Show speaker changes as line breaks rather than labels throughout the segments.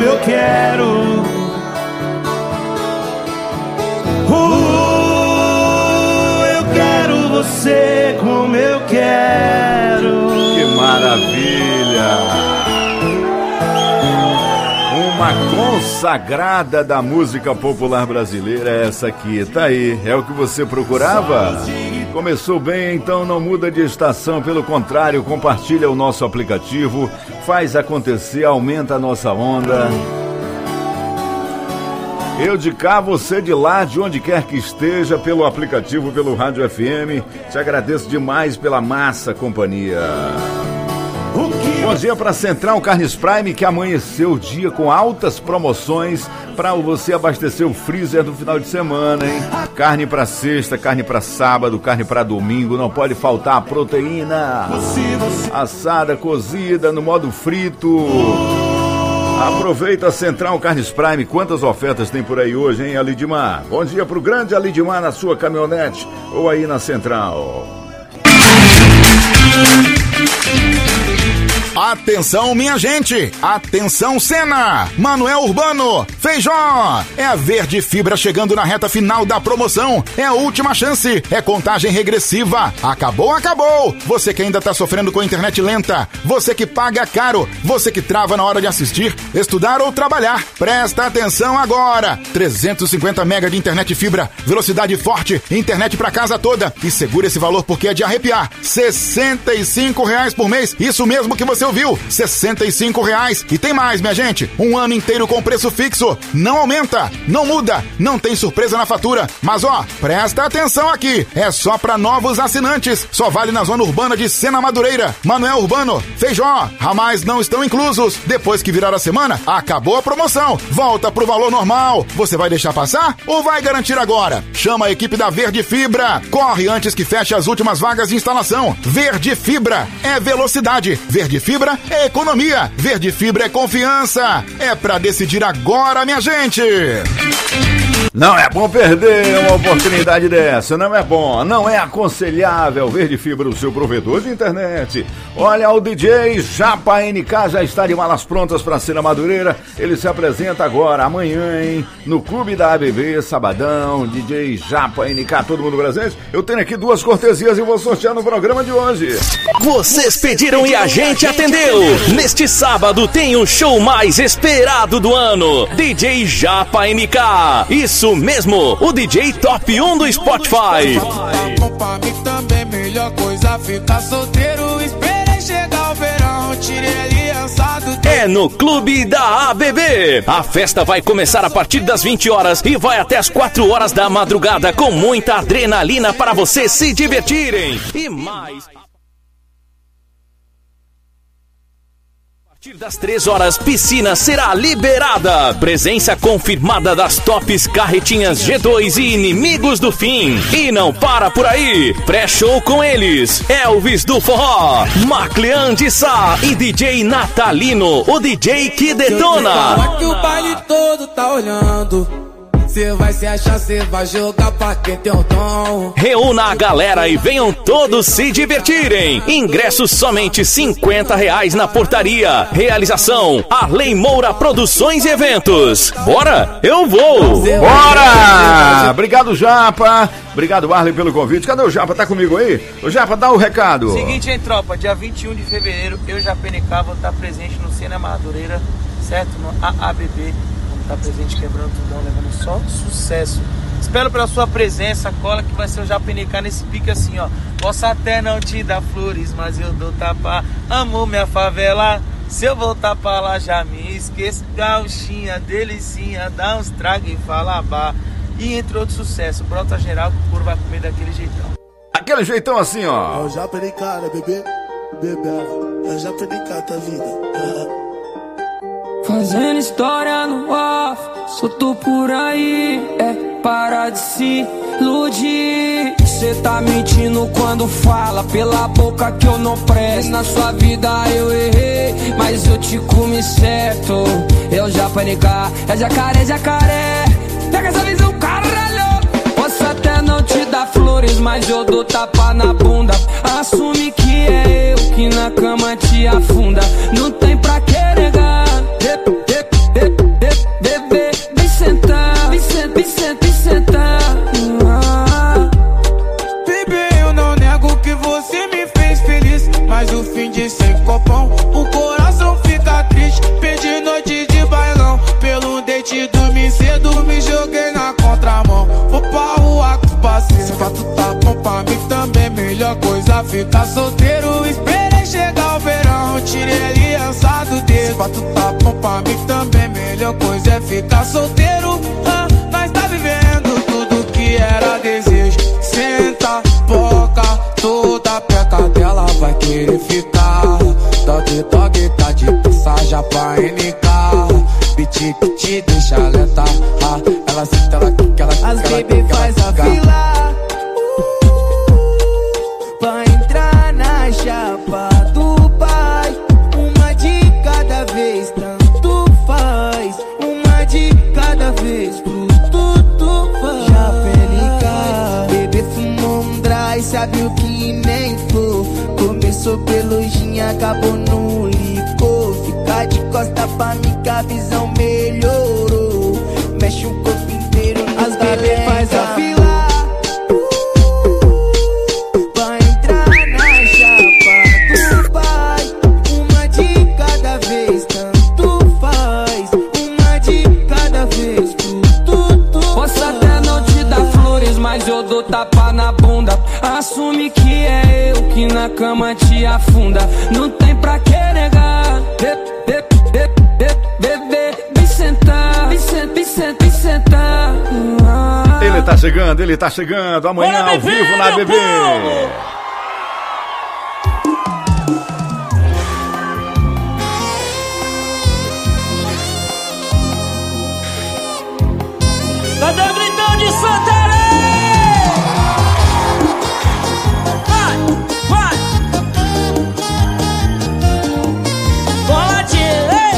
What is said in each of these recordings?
como eu quero. Eu quero você como eu quero.
Que maravilha! Uma consagrada da música popular brasileira é essa aqui. Tá aí, é o que você procurava? Começou bem, então não muda de estação, pelo contrário, compartilha o nosso aplicativo, faz acontecer, aumenta a nossa onda. Eu de cá, você de lá, de onde quer que esteja, pelo aplicativo, pelo Rádio FM, te agradeço demais pela massa companhia. Bom dia para Central Carnes Prime, que amanheceu o dia com altas promoções para você abastecer o freezer do final de semana, hein? Carne para sexta, carne para sábado, carne para domingo, não pode faltar a proteína. Assada, cozida, no modo frito. Aproveita a Central Carnes Prime. Quantas ofertas tem por aí hoje, hein, Alidimar? Bom dia pro grande Alidimar na sua caminhonete ou aí na Central.
Atenção, minha gente! Atenção, Sena! Manuel Urbano! Feijó! É a Verde Fibra chegando na reta final da promoção. É a última chance. É contagem regressiva. Acabou, acabou! Você que ainda tá sofrendo com a internet lenta. Você que paga caro. Você que trava na hora de assistir, estudar ou trabalhar. Presta atenção agora! 350 mega de internet fibra. Velocidade forte. Internet pra casa toda. E segura esse valor porque é de arrepiar. R$65 por mês. Isso mesmo que você ouviu, R$65. E tem mais, minha gente, um ano inteiro com preço fixo, não aumenta, não muda, não tem surpresa na fatura, mas ó, presta atenção aqui, é só para novos assinantes, só vale na zona urbana de Sena Madureira, Manuel Urbano, Feijó, ramais não estão inclusos, depois que virar a semana, acabou a promoção, volta pro valor normal, você vai deixar passar ou vai garantir agora? Chama a equipe da Verde Fibra, corre antes que feche as últimas vagas de instalação, Verde Fibra é velocidade, Verde Fibra é economia, Verde Fibra é confiança. É pra decidir agora, minha gente.
Não é bom perder uma oportunidade dessa, não é bom, não é aconselhável. Verde Fibra, o seu provedor de internet. Olha, o DJ Japa NK já está de malas prontas para Sena Madureira. Ele se apresenta agora, amanhã, hein, no Clube da ABB, sabadão. DJ Japa NK, todo mundo presente. Eu tenho aqui 2 cortesias e vou sortear no programa de hoje.
Vocês pediram e a gente atendeu. Neste sábado tem o show mais esperado do ano, DJ Japa NK. Isso mesmo, o DJ Top 1 do Spotify.
Pra mim também melhor coisa ficar solteiro. Esperei chegar o verão, tirei aliança do...
É no Clube da ABB. A festa vai começar a partir das 20 horas e vai até as 4 horas da madrugada, com muita adrenalina para vocês se divertirem. E mais... A partir das 3 horas, piscina será liberada. Presença confirmada das tops carretinhas G2 e Inimigos do Fim. E não para por aí. Pré-show com eles: Elvis do Forró, Maclean de Sá e DJ Natalino, o DJ que detona.
Fala que o baile todo tá olhando. Cê vai se achar, cê vai jogar pra quem tem o dom.
Reúna a galera e venham todos se divertirem. Ingressos somente R$50 na portaria. Realização: Arley Moura Produções e Eventos. Bora? Eu vou!
Bora! Obrigado, Japa. Obrigado, Arley, pelo convite. Cadê o Japa? Tá comigo aí? O Japa, dá o recado.
Seguinte, hein, tropa. Dia 21 de fevereiro, eu e Japa NK vou estar presente no Sena Madureira, certo? No AABB. Tá presente, quebrando tudão, levando só sucesso. Espero pela sua presença, cola que vai ser o Japa NK nesse pique assim, ó. Posso até não te dar flores, mas eu dou tapa. Amo minha favela, se eu voltar pra lá já me esqueço. Gauchinha, delicinha, dá uns trago e fala bah. E entre outros sucessos, brota geral que o couro vai comer daquele jeitão.
Aquele jeitão assim, ó.
É o Japa NK, né, bebê? Bebê, é o Japa NK, tá vida.
Fazendo história no off, solto por aí, para de se iludir. Cê tá mentindo quando fala pela boca que eu não presto. Na sua vida eu errei, mas eu te comi certo. Eu Japa NK, é jacaré, jacaré. Pega essa visão, caralho. Posso até não te dar flores, mas eu dou tapa na bunda. Assume que é eu que na cama te afunda. Não tem pra que negar.
cedo me joguei na contramão. Vou pra rua com os parceiros. Se fato tá bom pra mim também, melhor coisa ficar solteiro. Esperei chegar o verão, tirei aliança do dedo. Se fato tá bom pra mim também, melhor coisa é ficar solteiro. Nós tá vivendo tudo que era desejo. Senta, boca, toda peca dela vai querer ficar. Dog, dog, tá de passagem pra NK. Piti, piti, deixa lenta. Ela senta, ela quer, ela quer.
As baby faz a fila pra entrar na chapa do pai. Uma de cada vez, tanto faz. Uma de cada vez, pro tudo faz. Já PNK, bebê fumou um dry, sabe o que nem for. Começou pelo gin, acabou no licor. Fica de costa pra mim que a visão melhorou. Mexe o corpo inteiro, as bebê faz a fila pra entrar na chapa do pai. Uma de cada vez, tanto faz. Uma de cada vez, tudo.
Posso até não te dar flores, mas eu dou tapa na bunda. Assume que é eu que na cama te afunda. Não tem pra que negar. Bebê, vem sentar. Vem sentar.
Ele tá chegando. Amanhã ao vivo na BB.
Cadê o gritão de Santarém? Vai! Pode, ei!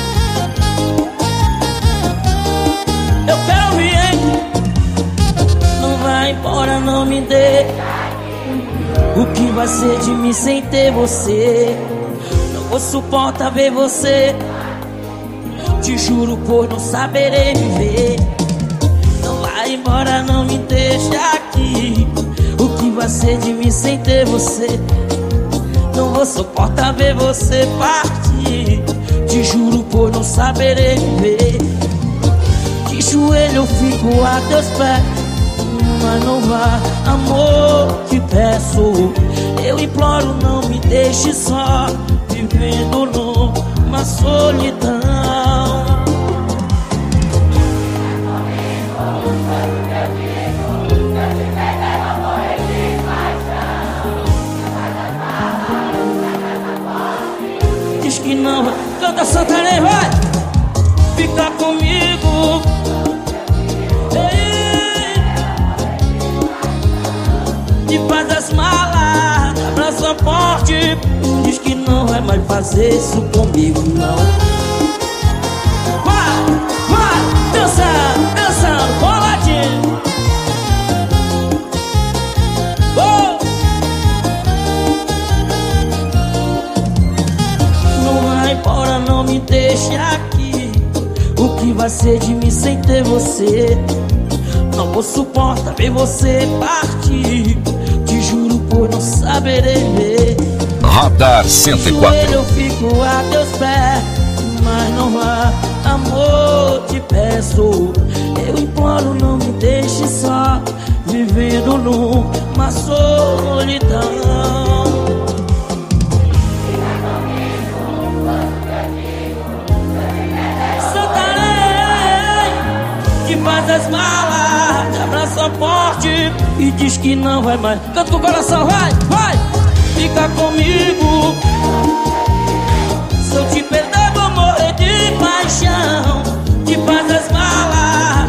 Eu quero ouvir, hein? Não vai embora, não me dê. O que vai ser de mim sem ter você? Não vou suportar ver você. Te juro por não saberei viver. Vai embora, não me deixa aqui. O que vai ser de mim sem ter você? Não vou suportar ver você partir. Te juro por não saberei viver. De joelho eu fico a teus pés, mas não vá, amor, te peço. Eu imploro, não me deixe só, vivendo numa solidão. Diz que não vai, canta Santarém, vai! Fica comigo. Ei, e faz as malas, abraça forte. Diz que não vai mais fazer isso comigo, não. Vai, dançando, boladinho. Não vai embora, não me deixe aqui. O que vai ser de mim sem ter você? Não vou suportar ver você partir. Te juro por não saberei ver.
Radar 104.
Eu fico a teus pés, mas não vá, amor, te peço. Eu imploro, não me deixe só, vivendo numa solidão. Santarém, que faz as malas, te abraça forte e diz que não vai mais. Canta com o coração, vai! Fica comigo. Se eu te perder, vou morrer de paixão. Te faz as malas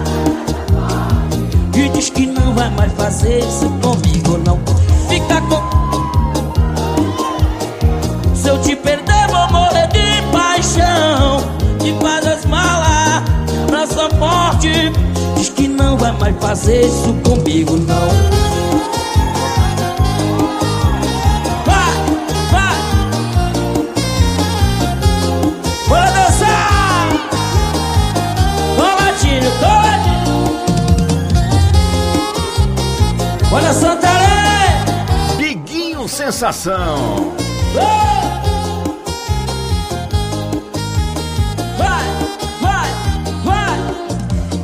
e diz que não vai mais fazer isso comigo, não. Fica com... Se eu te perder, vou morrer de paixão. Te faz as malas, abraça forte. Diz que não vai mais fazer isso comigo, não. Bora dançar! Toladinho. Olha Santarém!
Biguinho Sensação.
Vai!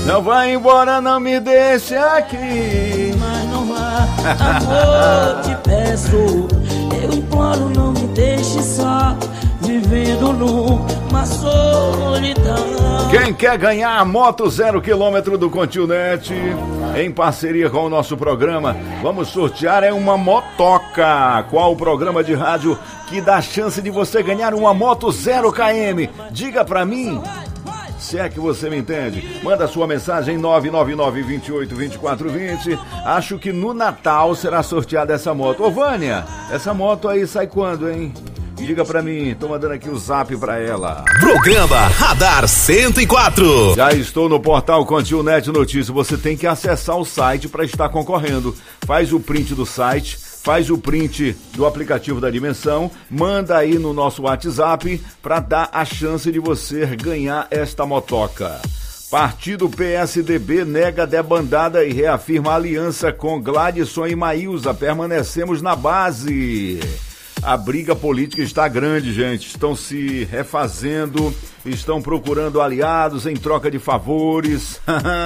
Não vai embora, não me deixe aqui.
Mas não vá, amor, te peço. Eu imploro, não me deixe só, vivendo numa solidão.
Quem quer ganhar a moto 0 km do Continente, em parceria com o nosso programa, vamos sortear uma motoca. Qual o programa de rádio que dá a chance de você ganhar uma moto 0 km? Diga pra mim, se é que você me entende. Manda sua mensagem 999-28-2420. Acho que no Natal será sorteada essa moto. Ô Vânia, essa moto aí sai quando, hein? Diga pra mim, tô mandando aqui o zap pra ela.
Programa Radar 104.
Já estou no portal Continente Notícias. Você tem que acessar o site para estar concorrendo. Faz o print do site, faz o print do aplicativo da Dimensão, manda aí no nosso WhatsApp para dar a chance de você ganhar esta motoca. Partido PSDB nega debandada e reafirma aliança com Gladson e Maílza. Permanecemos na base. A briga política está grande, gente. Estão se refazendo, estão procurando aliados em troca de favores.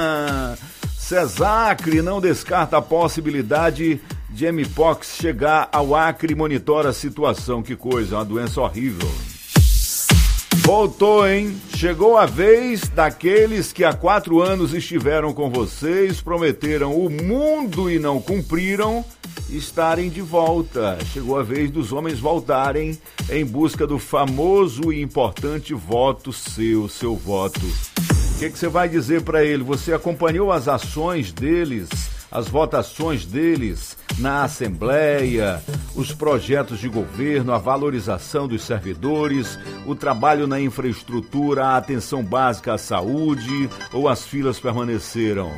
CESACRE não descarta a possibilidade de Mpox chegar ao Acre e monitora a situação. Que coisa, uma doença horrível. Voltou, hein? Chegou a vez daqueles que há 4 anos estiveram com vocês, prometeram o mundo e não cumpriram, estarem de volta. Chegou a vez dos homens voltarem em busca do famoso e importante voto seu voto. O que você vai dizer para ele? Você acompanhou as ações deles, as votações deles na Assembleia, os projetos de governo, a valorização dos servidores, o trabalho na infraestrutura, a atenção básica à saúde, ou as filas permaneceram?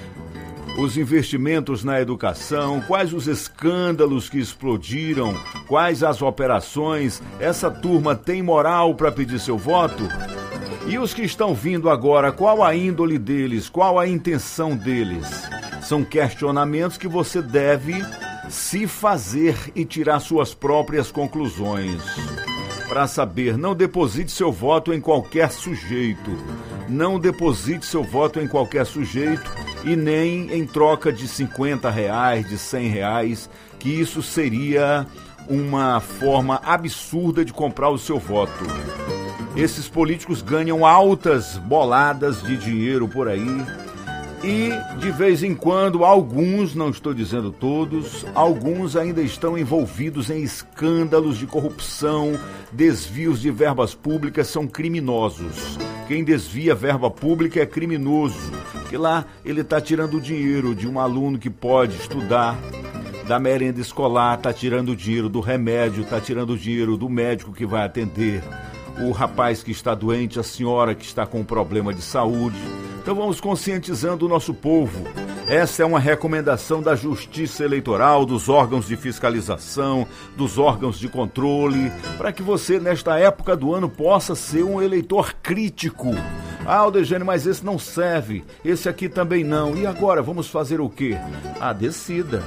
Os investimentos na educação, quais os escândalos que explodiram, quais as operações? Essa turma tem moral para pedir seu voto? E os que estão vindo agora, qual a índole deles, qual a intenção deles? São questionamentos que você deve se fazer e tirar suas próprias conclusões. Para saber, não deposite seu voto em qualquer sujeito. Não deposite seu voto em qualquer sujeito e nem em troca de R$50, de R$100, que isso seria uma forma absurda de comprar o seu voto. Esses políticos ganham altas boladas de dinheiro por aí e, de vez em quando, alguns, não estou dizendo todos, alguns ainda estão envolvidos em escândalos de corrupção, desvios de verbas públicas, são criminosos. Quem desvia verba pública é criminoso, porque lá ele está tirando dinheiro de um aluno que pode estudar, da merenda escolar, está tirando o dinheiro do remédio, está tirando o dinheiro do médico que vai atender o rapaz que está doente, a senhora que está com problema de saúde. Então vamos conscientizando o nosso povo. Essa é uma recomendação da Justiça Eleitoral, dos órgãos de fiscalização, dos órgãos de controle, para que você, nesta época do ano, possa ser um eleitor crítico. Ah, Aldejane, mas esse não serve, esse aqui também não. E agora, vamos fazer o quê? Ah, decida.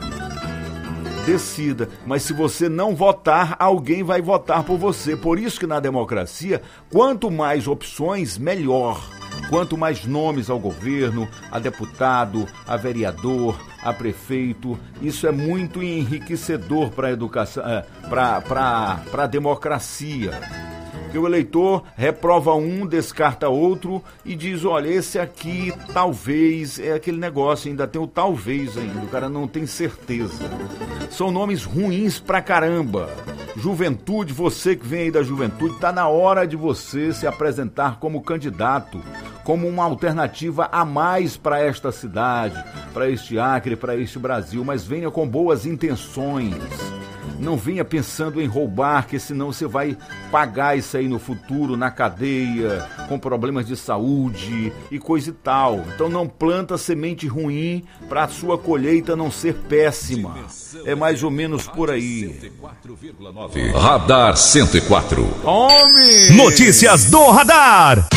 Decida, mas se você não votar, alguém vai votar por você. Por isso que na democracia, quanto mais opções, melhor. Quanto mais nomes ao governo, a deputado, a vereador, a prefeito, isso é muito enriquecedor para a educação, para a democracia. Porque o eleitor reprova um, descarta outro e diz, olha, esse aqui talvez, é aquele negócio, ainda tem o talvez ainda, o cara não tem certeza. São nomes ruins pra caramba. Juventude, você que vem aí da juventude, tá na hora de você se apresentar como candidato, como uma alternativa a mais para esta cidade, para este Acre, para este Brasil, mas venha com boas intenções. Não venha pensando em roubar, que senão você vai pagar isso aí no futuro, na cadeia, com problemas de saúde e coisa e tal. Então não planta semente ruim para a sua colheita não ser péssima. É mais ou menos por aí.
Radar 104.
Tome!
Notícias do Radar.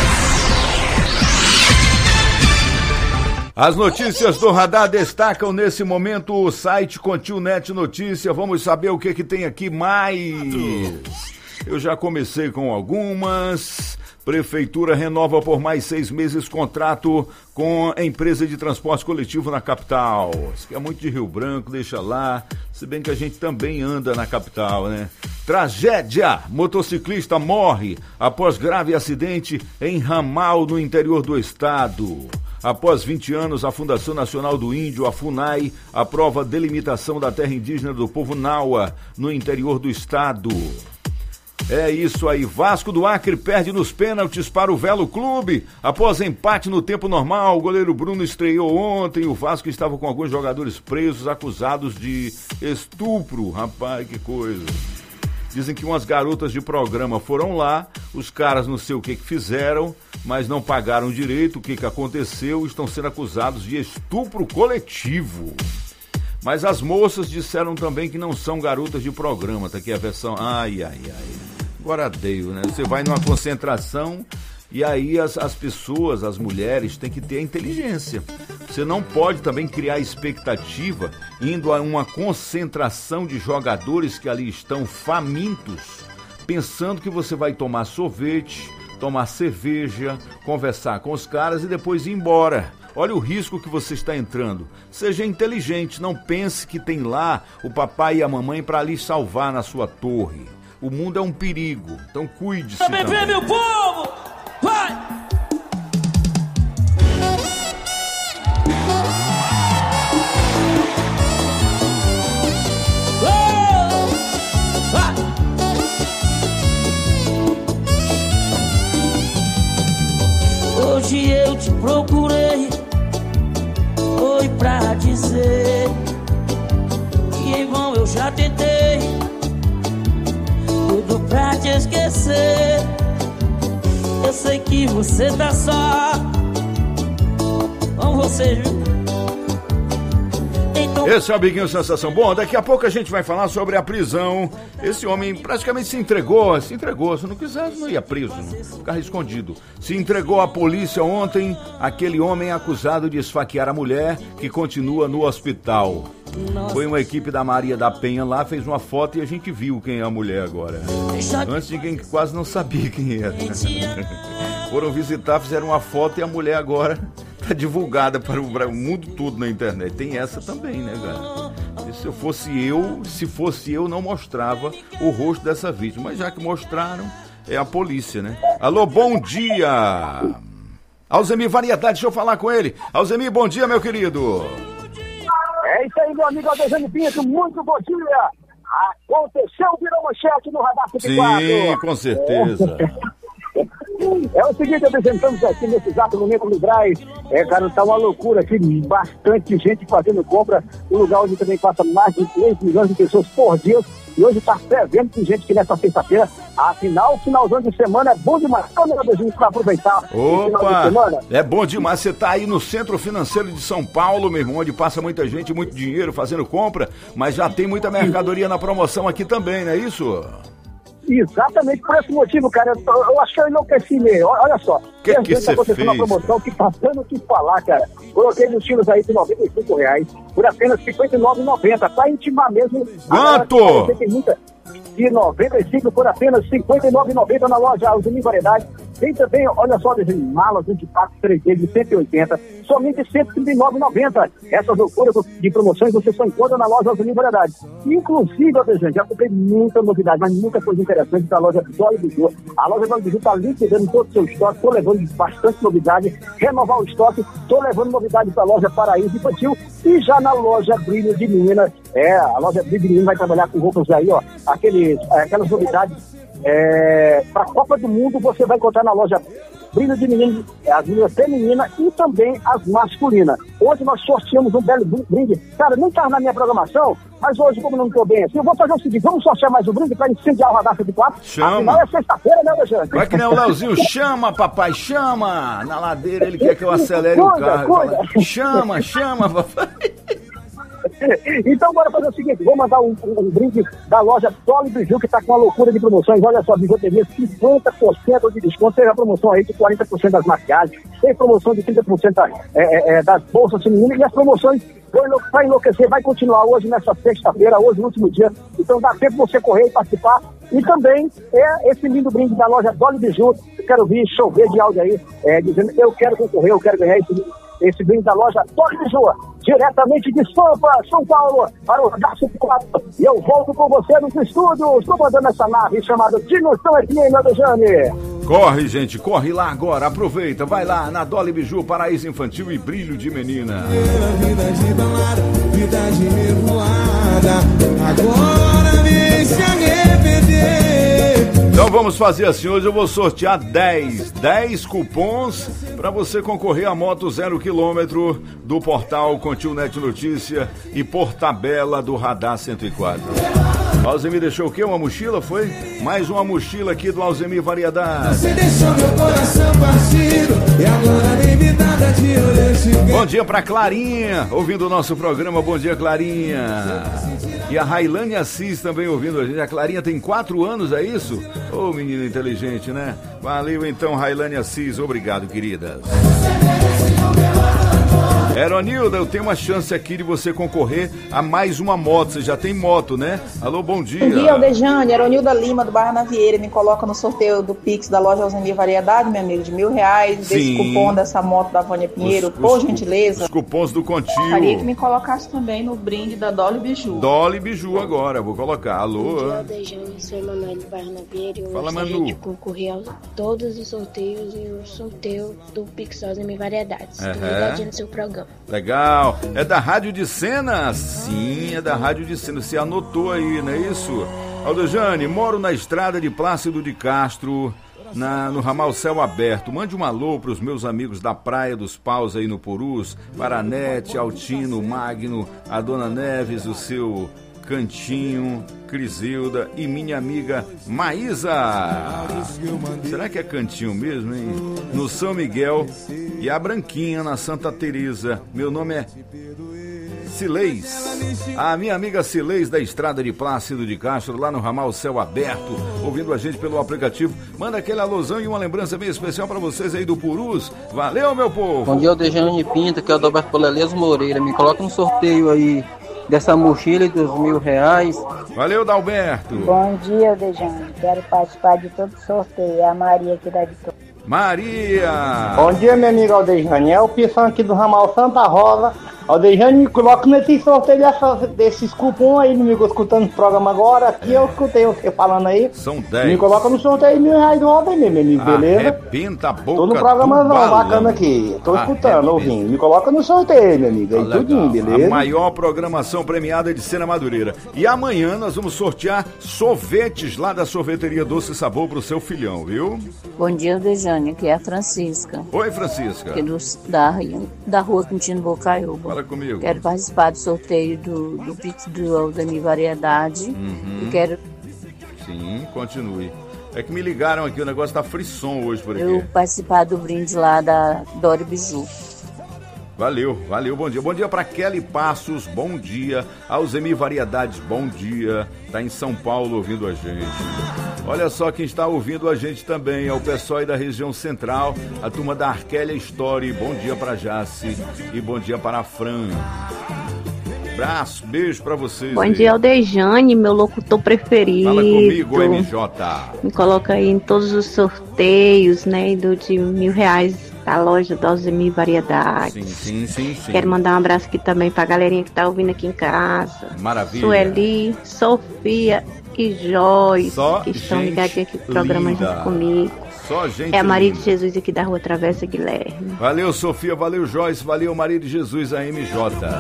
As notícias do Radar destacam nesse momento o site Continente Notícia. Vamos saber o que tem aqui mais. Eu já comecei com algumas. Prefeitura renova por mais 6 meses contrato com a empresa de transporte coletivo na capital. Isso que é muito de Rio Branco, deixa lá. Se bem que a gente também anda na capital, né? Tragédia! Motociclista morre após grave acidente em ramal no interior do estado. Após 20 anos, a Fundação Nacional do Índio, a FUNAI, aprova a delimitação da terra indígena do povo Naua no interior do estado. É isso aí, Vasco do Acre perde nos pênaltis para o Velo Clube. Após empate no tempo normal, o goleiro Bruno estreou ontem. O Vasco estava com alguns jogadores presos, acusados de estupro. Rapaz, que coisa. Dizem que umas garotas de programa foram lá, os caras não sei o que fizeram, mas não pagaram direito, o que aconteceu, estão sendo acusados de estupro coletivo. Mas as moças disseram também que não são garotas de programa, tá aqui a versão, ai. Agora deu, né? Você vai numa concentração e aí as pessoas, as mulheres, têm que ter a inteligência. Você não pode também criar expectativa indo a uma concentração de jogadores que ali estão famintos, pensando que você vai tomar sorvete, tomar cerveja, conversar com os caras e depois ir embora. Olha o risco que você está entrando. Seja inteligente, não pense que tem lá o papai e a mamãe para lhe salvar na sua torre. O mundo é um perigo, então cuide-se também.
Vem, meu povo! Vai! Hoje eu te procurei, foi pra dizer que em vão eu já tentei tudo pra te esquecer. Eu sei que você tá só com você. Então...
Esse é o Biguinho Sensação. Bom, daqui a pouco a gente vai falar sobre a prisão. Esse homem praticamente se entregou. Se não quisesse, não ia preso, não ficava escondido. Se entregou à polícia ontem, aquele homem acusado de esfaquear a mulher, que continua no hospital. Foi uma equipe da Maria da Penha lá, fez uma foto e a gente viu quem é a mulher agora. Antes ninguém quase não sabia quem era. Foram visitar, fizeram uma foto e a mulher agora tá divulgada para o mundo todo na internet. Tem essa também, né, cara? E se fosse eu, não mostrava o rosto dessa vítima. Mas já que mostraram, é a polícia, né? Alô, bom dia! Alzemir Variedade, deixa eu falar com ele. Alzemir, bom dia, meu querido.
É isso aí, meu amigo Aldejane Pinto, muito bom dia. Aconteceu, virou manchete no Radar 54.
Sim, com certeza.
É o seguinte, apresentamos aqui nesse exato momento no Braz. Cara, tá uma loucura aqui, bastante gente fazendo compra, um lugar onde também passa mais de 3 milhões de pessoas por dia. E hoje tá fervendo com gente que nessa sexta-feira, afinal, finalzão de semana é bom demais. Para aproveitar o final de semana.
É bom demais. Você tá aí no Centro Financeiro de São Paulo, meu irmão, onde passa muita gente, muito dinheiro fazendo compra, mas já tem muita mercadoria na promoção aqui também, não é isso?
Exatamente por esse motivo, cara. Eu acho que eu enlouqueci meio. Olha só.
Que você fez?
Uma promoção que tá dando o que falar, cara. Coloquei nos tiros aí de R$95 por apenas R$59,90. Pra intimar mesmo.
Quanto?
Tem muita. De 95 por apenas R$59,90 na loja Alzemir Variedade. Tem também, olha só, malas de paco 3D de 180, somente R$139,90. Essas loucuras de promoções você só encontra na loja Alzemir Variedade. Inclusive, gente, já comprei muita novidade, mas muita coisa interessante da loja Dolly Biju. A loja Dolly Biju está liquidando todo o seu estoque, estou levando bastante novidade, renovar o estoque, estou levando novidades da loja Paraíso Infantil e já na loja Brilho de Menina. A loja Brilho de Menina vai trabalhar com roupas aí, ó, aquelas novidades. Para a Copa do Mundo você vai encontrar na loja Brilho de Menino, as meninas femininas e também as masculinas. Hoje nós sorteamos um belo brinde. Cara, não estava na minha programação, mas hoje, como não estou bem assim, eu vou fazer o seguinte: vamos sortear mais um brinde para incendiar o Radar 54.
Chama.
Afinal é sexta-feira, né, Alexandre?
Vai que nem o Leozinho, chama, papai, chama. Na ladeira ele quer que eu acelere o carro. Fala, chama, papai.
Então bora fazer o seguinte, vou mandar um brinde da loja Dolly Biju, que está com uma loucura de promoções. Olha só, bijuteria, 50% de desconto. Teve a promoção aí de 40% das maquiagens, tem promoção de 30% das bolsas femininas, e as promoções vai enlouquecer, vai continuar hoje nessa sexta-feira, hoje no último dia. Então dá tempo você correr e participar. E também esse lindo brinde da loja Dolly Biju, quero ouvir, chover de áudio aí, dizendo, eu quero concorrer, eu quero ganhar esse brinde da loja Dole Biju, diretamente de Sampa, São Paulo, para o Daço 4. E eu volto com você nos estúdios, comandando essa nave chamada Dinoção FM, Aldejane.
Corre, gente, corre lá agora, aproveita, vai lá na Dole Biju, paraíso infantil e brilho de menina.
Vida de balada, vida de revoada, agora vem se arrepender.
Então vamos fazer assim, hoje eu vou sortear 10 cupons para você concorrer à moto 0 km do portal Continu.net Notícia e por tabela do Radar 104. Alzemir deixou o quê? Uma mochila, foi? Mais uma mochila aqui do Alzemir Variedade.
Você deixou meu coração partido e agora nem me dá de olhar.
Bom dia pra Clarinha, ouvindo o nosso programa. Bom dia, Clarinha. E a Railane Assis também ouvindo a gente. A Clarinha tem 4 anos, é isso? Ô, menina inteligente, né? Valeu então, Railane Assis. Obrigado, queridas. Eronilda, eu tenho uma chance aqui de você concorrer a mais uma moto. Você já tem moto, né? Alô, bom dia.
Bom dia, Aldejane. Eronilda Lima, do bairro Navieira. Me coloca no sorteio do Pix da loja Alzemir Variedade, meu amigo, de R$1.000. Desse cupom dessa moto da Vânia Pinheiro, por gentileza.
Os cupons do Contil.
Gostaria que me colocasse também no brinde da Dole Biju.
Dole Biju agora, vou colocar. Alô.
Bom dia, Aldejane. Sou Emanuel, do bairro Navieira.
Fala, Manu.
Eu concorrer a todos os sorteios e o sorteio do Pix da Alzemir Variedades. Estou ligadinho no seu programa.
Legal. É da Rádio de Sena? Sim, é da Rádio de Sena. Você anotou aí, não é isso? Aldejane, moro na estrada de Plácido de Castro, no ramal Céu Aberto. Mande um alô para os meus amigos da Praia dos Paus aí no Purus, Paranete, Altino, Magno, a Dona Neves, o seu Cantinho, Crisilda e minha amiga Maísa. Será que é Cantinho mesmo, hein? No São Miguel e a Branquinha na Santa Teresa. Meu nome é Cileis. A minha amiga Cileis da estrada de Plácido de Castro, lá no ramal Céu Aberto, ouvindo a gente pelo aplicativo. Manda aquele alôzão e uma lembrança bem especial para vocês aí do Purus. Valeu, meu povo!
Bom dia, Aldejane Pinta, que é o Adalberto Poleleso Moreira. Me coloca no sorteio aí dessa mochila e dos R$1.000.
Valeu, Dalberto.
Bom dia, Aldejane. Quero participar de todo o sorteio. É a Maria aqui da Vitória.
Maria!
Bom dia, meu amigo Aldejane. É o Pissão aqui do ramal Santa Rosa. Aldejane, me coloca nesse sorteio desses cupons aí, amigo, escutando o programa agora. Aqui eu escutei você falando aí.
São 10.
Me coloca no sorteio R$1.000 do Roda aí, meu amigo, beleza?
Arrebenta a boca.
Tô no programazão, bacana aqui. Tô escutando, ouvindo. Me coloca no sorteio, meu amigo. Aí tudinho, beleza?
A maior programação premiada de Sena Madureira. E amanhã nós vamos sortear sorvetes lá da sorveteria Doce Sabor pro seu filhão, viu?
Bom dia, Aldejane. Aqui é a Francisca.
Oi, Francisca.
Aqui da rua Quintino Bocaiúva.
Comigo.
Quero participar do sorteio do Pix do Alzemir Variedade. E quero...
Sim, continue. É que me ligaram aqui, o negócio tá frisson hoje por aqui.
Eu participar do brinde lá da Dole Biju.
Valeu, bom dia. Bom dia pra Kelly Passos, bom dia. Alzemir Variedades, bom dia. Tá em São Paulo ouvindo a gente. Olha só quem está ouvindo a gente também, é o pessoal aí da região central, a turma da Arquélia Story. Bom dia pra Jace e bom dia para a Fran. Abraço, beijo pra vocês.
Bom dia, Aldejane, meu locutor preferido.
Fala comigo, MJ.
Me coloca aí em todos os sorteios, né, de R$1.000 da loja da Alzemir Variedades.
Sim.
Quero mandar um abraço aqui também pra galerinha que tá ouvindo aqui em casa.
Maravilha.
Sueli, Sofia e Joyce, que estão ligadinhos aqui no programa junto comigo.
Só gente
é a Maria de Jesus aqui da Rua Travessa Guilherme.
Valeu, Sofia, valeu, Joyce, valeu, Maria de Jesus, a MJ.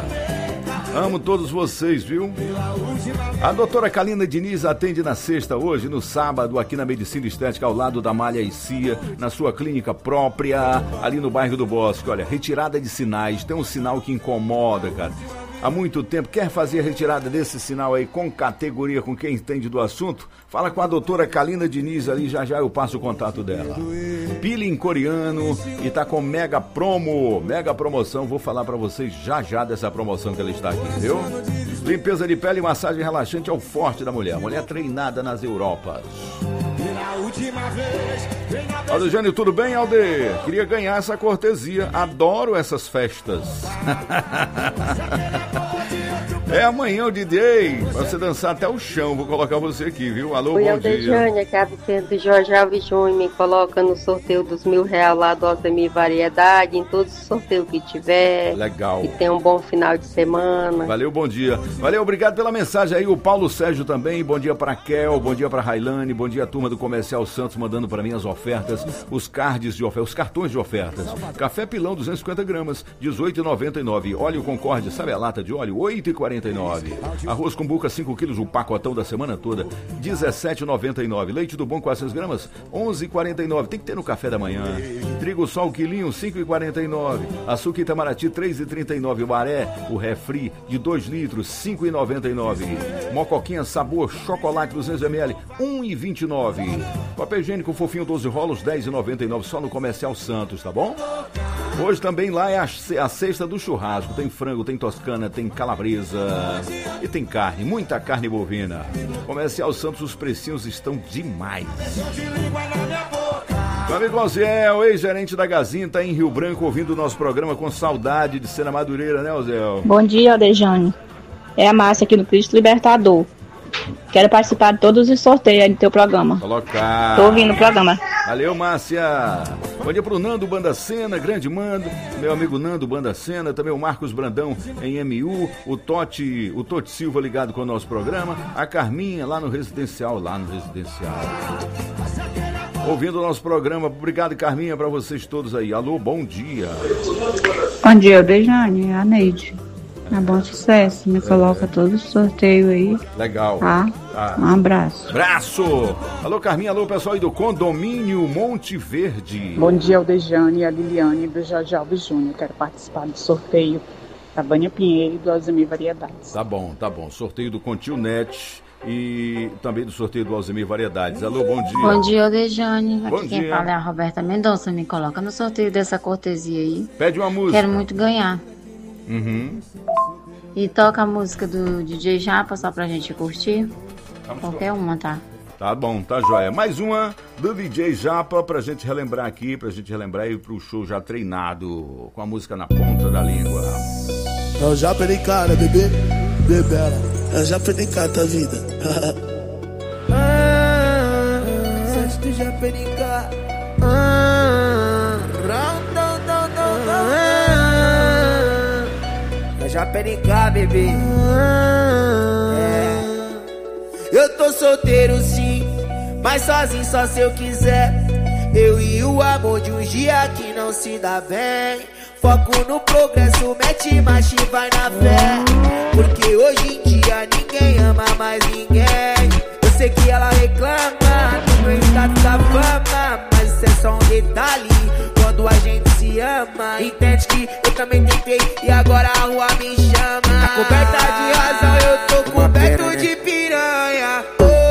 Amo todos vocês, viu? A doutora Kalina Diniz atende na sexta hoje, no sábado, aqui na Medicina Estética, ao lado da Malha e Cia, na sua clínica própria, ali no bairro do Bosque. Olha, retirada de sinais, tem um sinal que incomoda, cara. Há muito tempo, quer fazer a retirada desse sinal aí com categoria, com quem entende do assunto? Fala com a doutora Kalina Diniz ali, já eu passo o contato dela. Peeling coreano e tá com mega promoção, vou falar pra vocês já dessa promoção que ela está aqui, viu? Limpeza de pele e massagem relaxante é o forte da mulher treinada nas Europas. Aldejane, tudo bem, Alde? Queria ganhar essa cortesia, adoro essas festas. É amanhã o DJ, pra você dançar até o chão. Vou colocar você aqui, viu? Alô,
Oi,
bom
Aldejane, aqui é a Vicente Jorge Alves Júnior. Me coloca no sorteio dos R$1.000 lá do Aldemir Variedade, em todos os sorteios que tiver.
Legal.
E tenha um bom final de semana.
Valeu, bom dia. Valeu, obrigado pela mensagem aí. O Paulo Sérgio também. Bom dia pra Kel, bom dia pra Railane, bom dia turma do Comercial Santos, mandando pra mim as ofertas, os cards de ofertas, os cartões de ofertas. Café Pilão, 250 gramas, R$18,99. Óleo Concórdia, sabe a lata de óleo? R$8,49. Arroz com buca, 5 quilos, o pacotão da semana toda, R$17,99. Leite do Bom, 400 gramas, R$11,49. Tem que ter no café da manhã. Trigo Sol, quilinho, R$5,49. Açúcar Itamaraty, R$3,39. Baré, o refri, de 2 litros, R$5,99. Mocoquinha Sabor Chocolate, 200 ml, R$1,29. Papel higiênico fofinho, 12 rolos, R$10,99. Só no Comercial Santos, tá bom? Hoje também lá é a sexta do churrasco. Tem frango, tem toscana, tem calabresa e tem carne, muita carne bovina. Comercial Santos, os precinhos estão demais. Meu amigo Alziel, ex-gerente da Gazinta em Rio Branco, ouvindo o nosso programa com saudade de ser na Madureira, né, Alziel?
Bom dia, Aldejane. É a Márcia aqui no Cristo Libertador. Quero participar de todos os sorteios aí do teu programa.
Colocar.
Tô ouvindo o programa.
Valeu, Márcia. Bom dia pro Nando Bandacena, grande Mando, meu amigo Nando Bandacena, também o Marcos Brandão em MU, o Totti Silva ligado com o nosso programa, a Carminha lá no Residencial. Ouvindo o nosso programa. Obrigado, Carminha, pra vocês todos aí. Alô, bom dia.
Bom dia, Aldejane, a Neide. É bom sucesso, me coloca todo o sorteio aí.
Legal.
Tá? Um abraço.
Abraço! Alô, Carminha, alô, pessoal aí do Condomínio Monte Verde.
Bom dia, Aldejane e a Liliane do Jorge Alves Júnior. Quero participar do sorteio da Vânia Pinheiro e do Alzemir Variedades.
Tá bom. Sorteio do Contil Net e também do sorteio do Alzemir Variedades. Alô, bom dia.
Bom dia, Aldejane.
Bom
Aqui
dia.
quem fala é a Roberta Mendonça. Me coloca no sorteio dessa cortesia aí.
Pede uma música.
Quero muito ganhar.
Uhum.
E toca a música do DJ Japa só pra gente curtir. Qualquer uma, tá?
Tá bom, tá joia. Mais uma do DJ Japa pra gente relembrar aqui, e ir pro show já treinado, com a música na ponta da língua.
Eu já perdi cara, bebê, bebela. Eu já perdi cara da vida.
Sente tu já perdi cara. Já pericar, bebê. Eu tô solteiro sim, mas sozinho só se eu quiser. Eu e o amor de um dia que não se dá bem. Foco no progresso, mete marcha e vai na fé. Porque hoje em dia ninguém ama mais ninguém. Eu sei que ela reclama do meu status da fama, mas isso é só um detalhe. Quando a gente se ama, entende que eu também tentei e agora a rua me chama. Tá coberta de razão, eu tô coberto de piranha.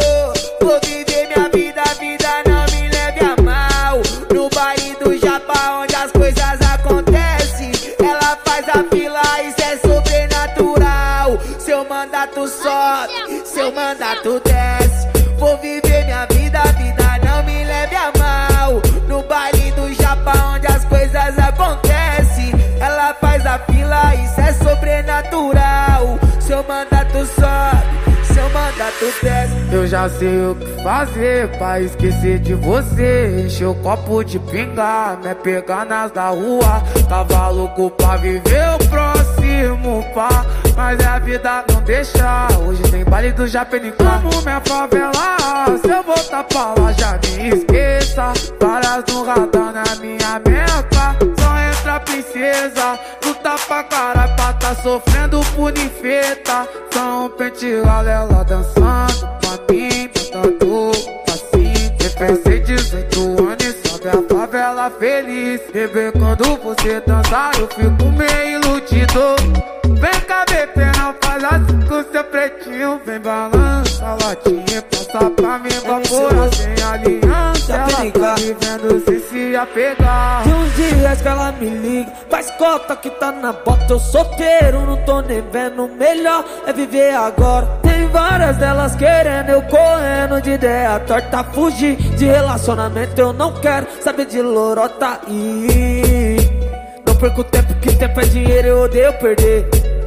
Oh, vou viver minha vida, a vida não me leve a mal. No baile do Japa, onde as coisas acontecem, ela faz a fila, isso é sobrenatural. Seu mandato sobe, seu mandato desce. Vou viver minha vida, a vida não me leve a mal. No baile do Japa, onde as coisas acontecem, ela faz a fila, isso é sobrenatural. Seu mandato sobe, seu mandato desce. Eu já sei o que fazer pra esquecer de você. Encher o copo de pinga, me pegar nas da rua. Tava louco pra viver o próximo, pá, mas a vida não deixa. Hoje tem baile do Japenicá. Amo minha favela, se eu voltar pra lá já me esqueça. Várias no radar na minha meta, só entra princesa. Luta pra caralho pra tá sofrendo punifeta. Só um pente galela dançando pra mim, botando assim. Eu pensei 18 anos e sobe a favela feliz. Bebê, quando você dançar eu fico meio iludido. Vem cá, bebê, não faz assim com seu pretinho. Vem balança a latinha, passa pra mim, vapora sem aliança. Ela tá vivendo sem se apegar.
Tem uns dias que ela me liga, faz cota que tá na bota. Eu solteiro, não tô nem vendo. Melhor é viver agora. Tem várias delas querendo, eu correndo de ideia torta. Fugir de relacionamento, eu não quero saber de lorota. Não perco tempo, que tempo é dinheiro, eu odeio perder.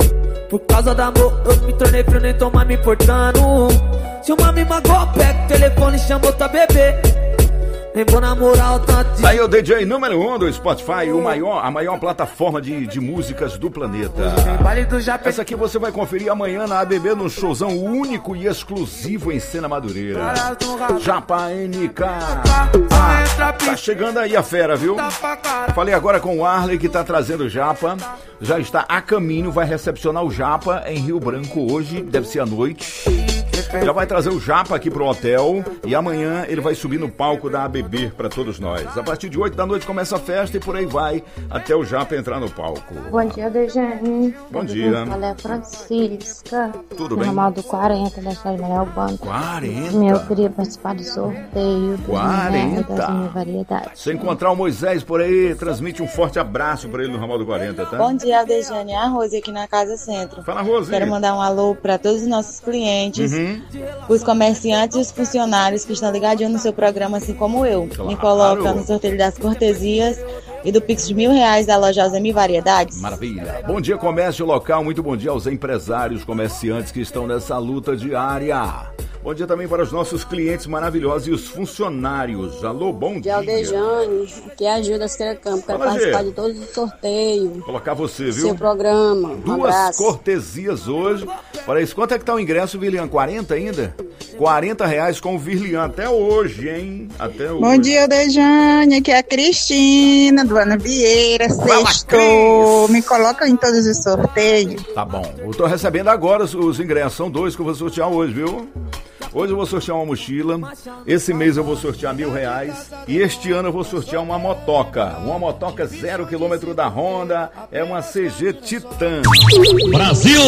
Por causa do amor eu me tornei frio, nem tô mais me importando. Se uma me magoou, pega o telefone e chama outra bebê. Nem vou namorar o tanto.
Tá aí o DJ número 1 do Spotify, a maior plataforma de músicas do planeta. Essa aqui você vai conferir amanhã na ABB, num showzão único e exclusivo em Sena Madureira. Japa NK. Tá chegando aí a fera, viu? Falei agora com o Arley, que tá trazendo o Japa. Já está a caminho, vai recepcionar o Japa em Rio Branco hoje, deve ser à noite. Já vai trazer o Japa aqui pro hotel e amanhã ele vai subir no palco da ABB para todos nós. A partir de 8 da noite começa a festa e por aí vai até o Japa entrar no palco.
Bom dia, Dejane.
Bom dia.
Olha, é Francisca.
Tudo bem?
Normal do 40 da Cidade Manuel Banco.
40?
Eu queria participar do sorteio do
40?
das minhas variedades.
Se encontrar o Moisés por aí, transmite um forte abraço para ele no ramal do 40, tá?
Bom dia, Dejane. A Rose aqui na Casa Centro.
Fala, Rose.
Quero mandar um alô para todos os nossos clientes, os comerciantes e os funcionários que estão ligadinhos no seu programa, assim como eu. Claro. Me coloca no sorteio das cortesias e do Pix de R$1.000 da loja Alzemi Variedades.
Maravilha. Bom dia, comércio local. Muito bom dia aos empresários, comerciantes que estão nessa luta diária. Bom dia também para os nossos clientes maravilhosos e os funcionários. Alô, bom dia.
Dejane, aqui é a Gil da Esquerda Campo. Quero participar de todos os sorteios.
Vou colocar você, viu?
Seu programa.
Duas cortesias hoje. Para isso, quanto é que tá o ingresso, Virlian? 40 ainda? R$40 com o Virlian até hoje, hein? Até hoje.
Bom dia, Dejane. Aqui é a Cristina, do Ana Vieira. Sextou. Me coloca em todos os sorteios.
Tá bom. Eu tô recebendo agora os ingressos. São 2 que eu vou sortear hoje, viu? Hoje eu vou sortear uma mochila, esse mês eu vou sortear R$1.000 e este ano eu vou sortear uma motoca 0 km da Honda, é uma CG Titan.
Brasil!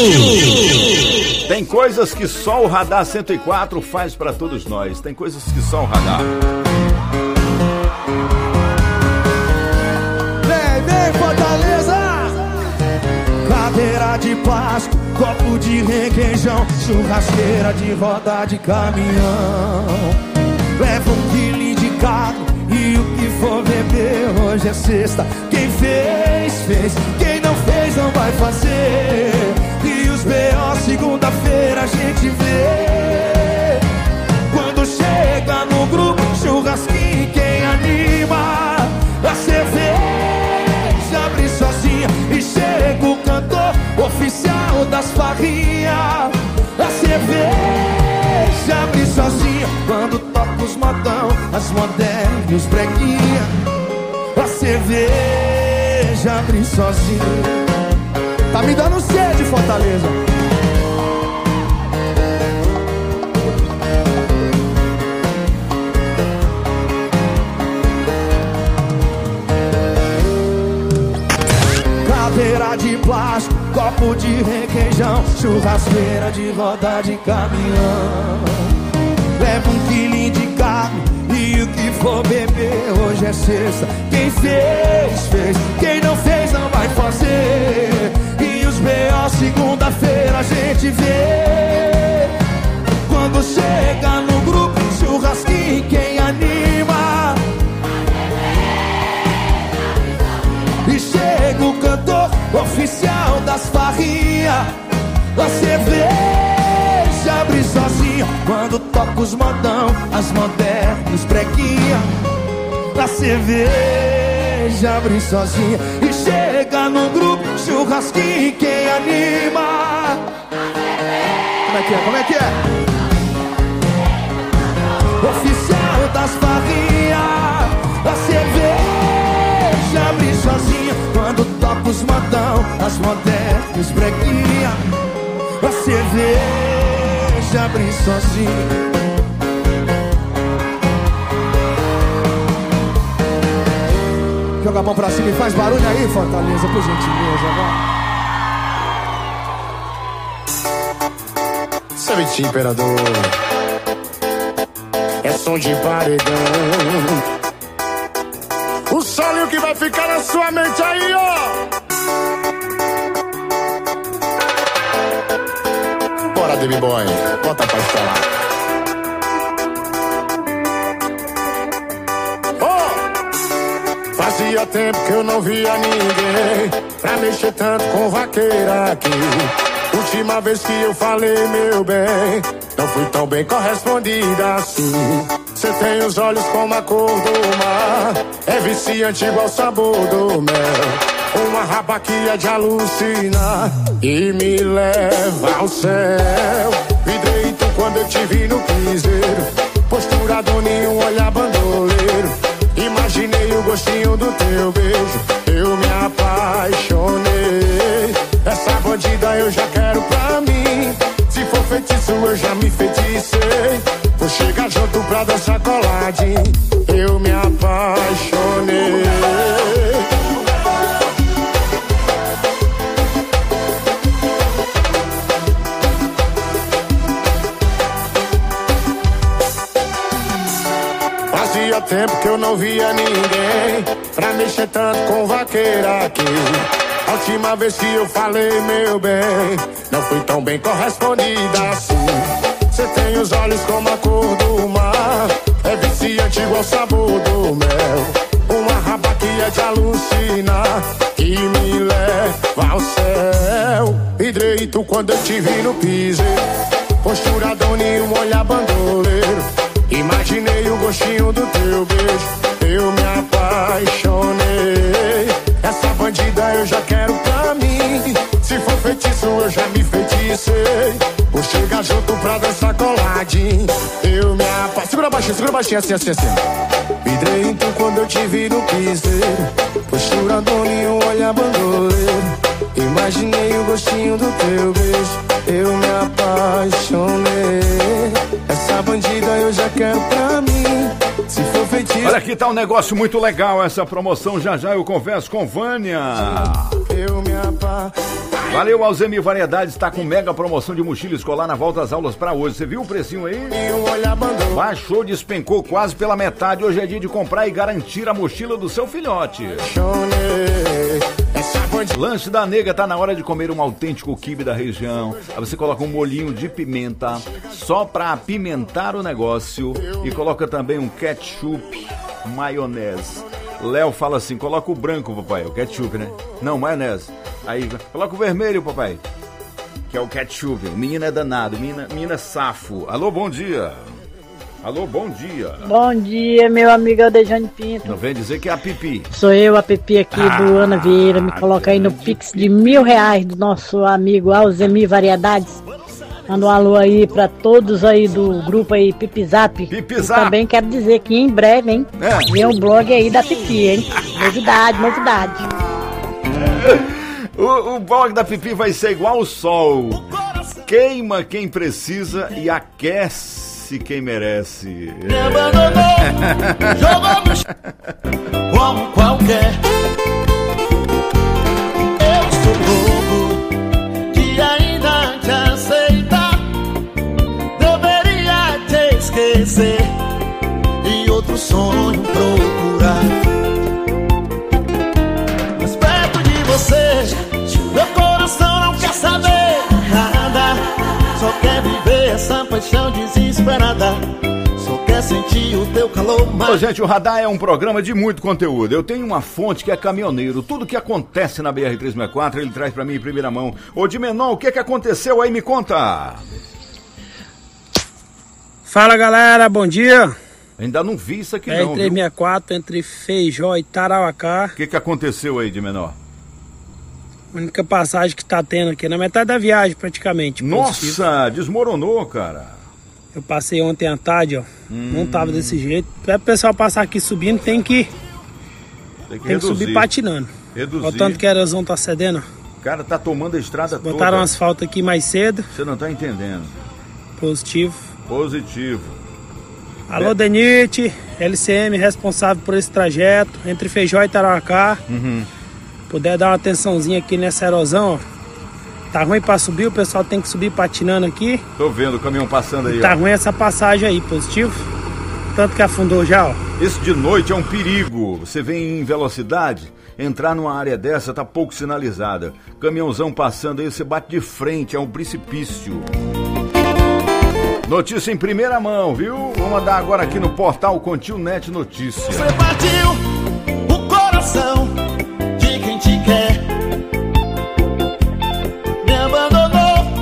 Tem coisas que só o Radar 104 faz pra todos nós, tem coisas que só o Radar.
Vem, Fortaleza! Cadeira de plástico, copo de requeijão, churrasqueira de roda de caminhão. Leva 1 quilo de carne e o que for beber. Hoje é sexta, quem fez, fez. Quem não fez, não vai fazer. E os B.O. segunda-feira a gente vê. Quando chega no grupo, churrasquinho, quem anima a cerveja abre sozinha e chega o cantor oficial das farrinhas. A cerveja abre sozinha quando toca os modão, as modernas e os breguinha. A cerveja abre sozinha. Tá me dando sede, Fortaleza. Cadeira de plástico, copo de requeijão, churrasqueira de roda de caminhão. Leva 1 quilo de carne e o que for beber. Hoje é sexta, quem fez, fez. Quem não fez, não vai fazer. E os B.O. segunda-feira a gente vê. Quando chega no grupo, churrasquinho, quem anima. E chega o cantor oficial das farrinhas. A cerveja abre sozinha quando toca os modão, as modernas, os breguinha. A cerveja abre sozinha e chega no grupo, churrasquinho, quem anima. Como é que é? Como é que é? Oficial das farrinhas. A cerveja abre sozinha quando toca os modão, as modernas, os breguinha. A cerveja abre sozinha. Joga a mão pra cima e faz barulho aí, Fortaleza, por gentileza, vai.
Sabe, imperador, é som de paredão. O solo que vai ficar na sua mente aí, ó. Bora, Baby Boy, bota pra instalar. Fazia tempo que eu não via ninguém pra mexer tanto com vaqueira aqui. Última vez que eu falei, meu bem, não fui tão bem correspondida assim. Cê tem os olhos como a cor do mar, é viciante igual o sabor do mel. Uma raba que é de alucinar e me leva ao céu. Vidreito quando eu te vi no piseiro, postura doninho, um olhar bandoleiro. Imaginei o gostinho do teu beijo, eu me apaixonei. Essa bandida eu já quero pra mim, se for feitiço eu já me feticei. Vou chegar junto pra dançar coladinho, eu me apaixonei. Fazia tempo que eu não via ninguém pra mexer tanto com vaqueira aqui. A última vez que eu falei, meu bem, não fui tão bem correspondida assim. Cê tem os olhos como a cor do mar, é viciante igual o sabor do mel. Uma raba que é de alucinar, que me leva ao céu. Vidreito quando eu te vi no piseiro, postura doninho, um olhar bandoleiro. Imaginei o gostinho do teu beijo, eu me apaixonei. Essa bandida eu já quero pra mim, se for feitiço eu já me feticei. Vou chegar junto pra dançar coladinho, eu me apaixonei. Segura baixinho, assim, assim, assim. Vidreito quando eu te vi no piseiro, postura doninho, um olhar bandoleiro. Imaginei o gostinho do teu beijo, eu me apaixonei. Essa bandida eu já quero pra mim, se for feitiço.
Olha aqui, tá um negócio muito legal essa promoção. Já já eu converso com Vânia.
Eu me apaixonei.
Valeu, Alzemir Variedades, tá com mega promoção de mochila escolar na volta às aulas pra hoje. Você viu o precinho aí? Baixou, despencou quase pela metade. Hoje é dia de comprar e garantir a mochila do seu filhote. Lanche da Nega, tá na hora de comer um autêntico quibe da região. Aí você coloca um molhinho de pimenta, só pra apimentar o negócio. E coloca também um ketchup, maionese. Léo fala assim, coloca o branco, papai, o ketchup, né? Não, maionese. Aí, coloca o vermelho, papai, que é o ketchup. O menino é danado, menina é safo. Alô, bom dia. Alô, bom dia.
Bom dia, meu amigo Aldejane Pinto.
Não vem dizer que é a Pipi.
Sou eu, a Pipi aqui do Ana Vieira. Me coloca aí no Pix de R$1.000 do nosso amigo Alzemir Variedades. Manda um alô aí pra todos aí do grupo aí, Pipizap.
Pipizap.
E também quero dizer que em breve, hein, vem um blog aí da Pipi, hein. Novidade, novidade.
O blog da Pipi vai ser igual o sol. Queima quem precisa e aquece quem merece.
Me abandonou, jogou no chão como qualquer. Eu sou bobo de ainda te aceitar. Deveria te esquecer e outro sonho procurar. Mas perto de você, meu coração não quer saber nada. Só quer viver essa paixão desesperada. Só quer sentir o teu calor mais.
Ô, gente, o Radar é um programa de muito conteúdo. Eu tenho uma fonte que é caminhoneiro. Tudo que acontece na BR-364 ele traz pra mim em primeira mão. Ô, de menor, o que aconteceu aí? Me conta.
Fala, galera, bom dia.
Ainda não vi isso aqui não, viu?
364 entre Feijó e Tarauacá.
O que aconteceu aí, de menor?
A única passagem que tá tendo aqui na metade da viagem, praticamente.
Nossa,
positivo.
desmoronou, cara.
Eu passei ontem à tarde, ó. Não tava desse jeito. Pra o pessoal passar aqui subindo, tem que subir patinando.
Reduzir.
Olha o tanto que a erosão tá cedendo.
O cara tá tomando a estrada toda.
Botaram asfalto aqui mais cedo.
Você não tá entendendo.
Positivo. Alô, Denite, LCM responsável por esse trajeto entre Feijó e Tarauacá. Puder dar uma atençãozinha aqui nessa erosão, ó. Tá ruim pra subir, o pessoal tem que subir patinando aqui.
Tô vendo o caminhão passando aí,
tá
ó.
Ruim essa passagem aí, positivo. Tanto que afundou já, ó.
Isso de noite é um perigo. Você vem em velocidade, entrar numa área dessa tá pouco sinalizada. Caminhãozão passando aí, você bate de frente, é um precipício. Notícia em primeira mão, viu? Vou mandar agora aqui no portal Contil.net Notícia.
Você partiu o coração de quem te quer. Me abandonou,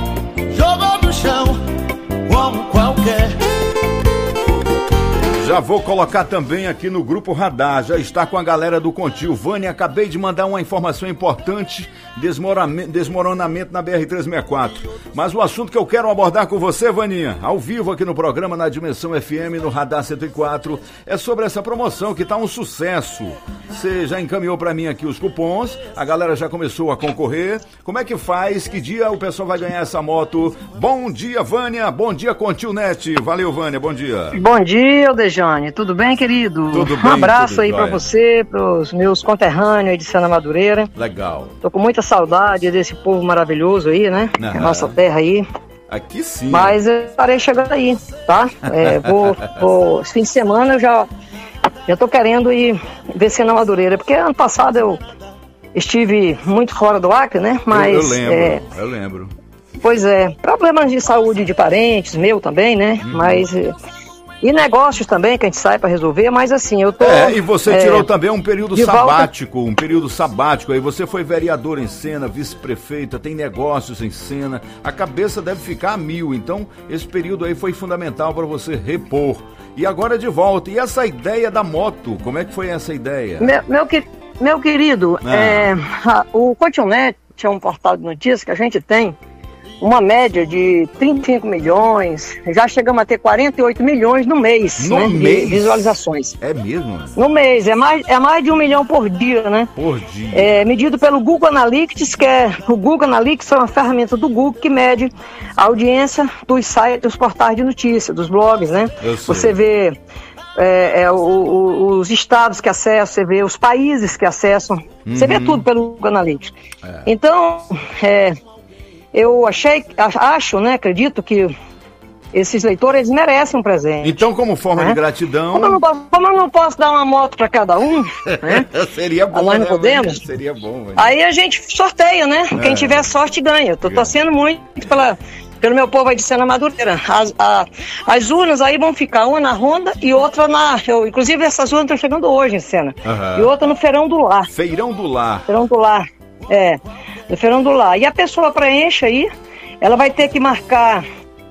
vou colocar também aqui no Grupo Radar, já está com a galera do Contil. Vânia, acabei de mandar uma informação importante, desmoronamento na BR-364. Mas o assunto que eu quero abordar com você, Vaninha, ao vivo aqui no programa, na Dimensão FM, no Radar 104, é sobre essa promoção que está um sucesso. Você já encaminhou para mim aqui os cupons, a galera já começou a concorrer. Como é que faz? Que dia o pessoal vai ganhar essa moto? Bom dia, Vânia. Bom dia, Contilnet. Valeu, Vânia. Bom dia.
Bom dia, Dejane. Tudo bem, querido?
Tudo bem.
Um abraço
tudo
aí
jóia.
pra você, pros meus conterrâneos aí de Sena Madureira.
Legal.
Tô com muita saudade desse povo maravilhoso aí, né?
Aham.
É a nossa terra aí.
Aqui sim.
Mas eu estarei chegando aí, tá? Esse fim de semana eu já tô querendo ir ver Sena Madureira, porque ano passado eu estive muito fora do Acre, né? Mas
eu lembro.
Pois é, problemas de saúde de parentes, meu também, né? Mas e negócios também que a gente sai para resolver, mas assim, eu tô...
E você tirou também um período sabático, aí você foi vereador em Sena, vice-prefeita, tem negócios em Sena, a cabeça deve ficar a mil, então esse período aí foi fundamental para você repor. E agora de volta, e essa ideia da moto, como é que foi essa ideia?
Meu querido, o Contilnet é um portal de notícias que a gente tem uma média de 35 milhões, já chegamos a ter 48 milhões no mês, né, de visualizações.
É mesmo?
No mês, é mais de 1 milhão por dia, né?
Por dia.
Medido pelo Google Analytics, o Google Analytics é uma ferramenta do Google que mede a audiência dos sites, dos portais de notícia, dos blogs, né? Você vê os estados que acessam, você vê os países que acessam, você vê tudo pelo Google Analytics. Então, eu acho, né, acredito que esses leitores merecem um presente.
Então, como forma de gratidão...
Como eu não posso dar uma moto para cada um, né?
Seria bom,
nós não podemos.
Seria bom, velho.
Aí a gente sorteia, né? Quem tiver sorte ganha. Tô torcendo muito pelo meu povo aí de Sena Madureira. As urnas aí vão ficar uma na Honda e outra inclusive essas urnas estão chegando hoje em Sena. E outra no Feirão do Lar.
Feirão do Lar.
No Feirão do Lar. E a pessoa preenche aí, ela vai ter que marcar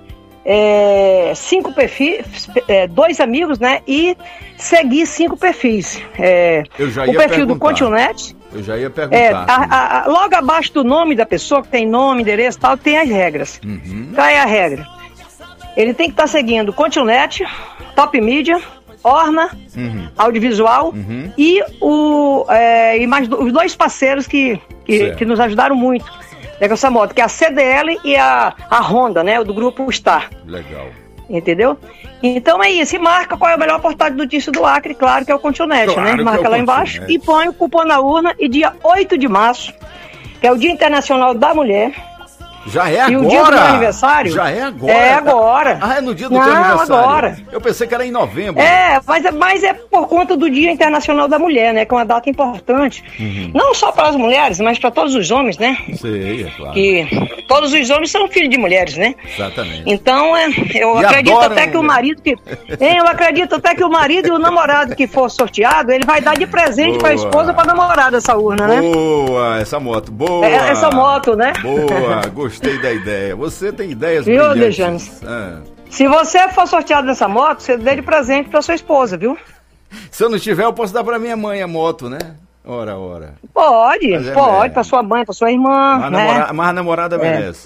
5 perfis, 2 amigos, né? E seguir 5 perfis. O perfil do Contilnet.
Eu já ia perguntar.
Logo abaixo do nome da pessoa, que tem nome, endereço e tal, tem as regras. Qual é a regra? Ele tem que estar seguindo Contilnet, Top Media, Orna, Audiovisual e mais os 2 parceiros que nos ajudaram muito com essa moto, que é a CDL e a Honda, né? O do grupo Star.
Legal.
Entendeu? Então é isso. E marca qual é o melhor portal de notícia do Acre, claro que é o Contilnet, né? Marca lá embaixo e põe o cupom na urna. E dia 8 de março, que é o Dia Internacional da Mulher.
Já é agora?
E o dia do meu aniversário?
Já é agora?
É agora.
É no dia do teu aniversário?
Agora.
Eu pensei que era em novembro.
Mas é por conta do Dia Internacional da Mulher, né? Que é uma data importante. Não só para as mulheres, mas para todos os homens, né?
Sei, é claro.
Que todos os homens são filhos de mulheres, né?
Exatamente.
Então, eu acredito até que o marido eu acredito até que o marido e o namorado que for sorteado, ele vai dar de presente para a esposa, para a namorada essa urna, né?
Boa, essa moto, boa.
Essa moto, né?
Boa, gostei da ideia. Você tem ideias
brilhantes.
Dejane?
Se você for sorteado nessa moto, você dê de presente para sua esposa, viu?
Se eu não tiver, eu posso dar para minha mãe a moto, né? Ora.
Pode, para sua mãe, para sua irmã, né?
Mas a namorada merece.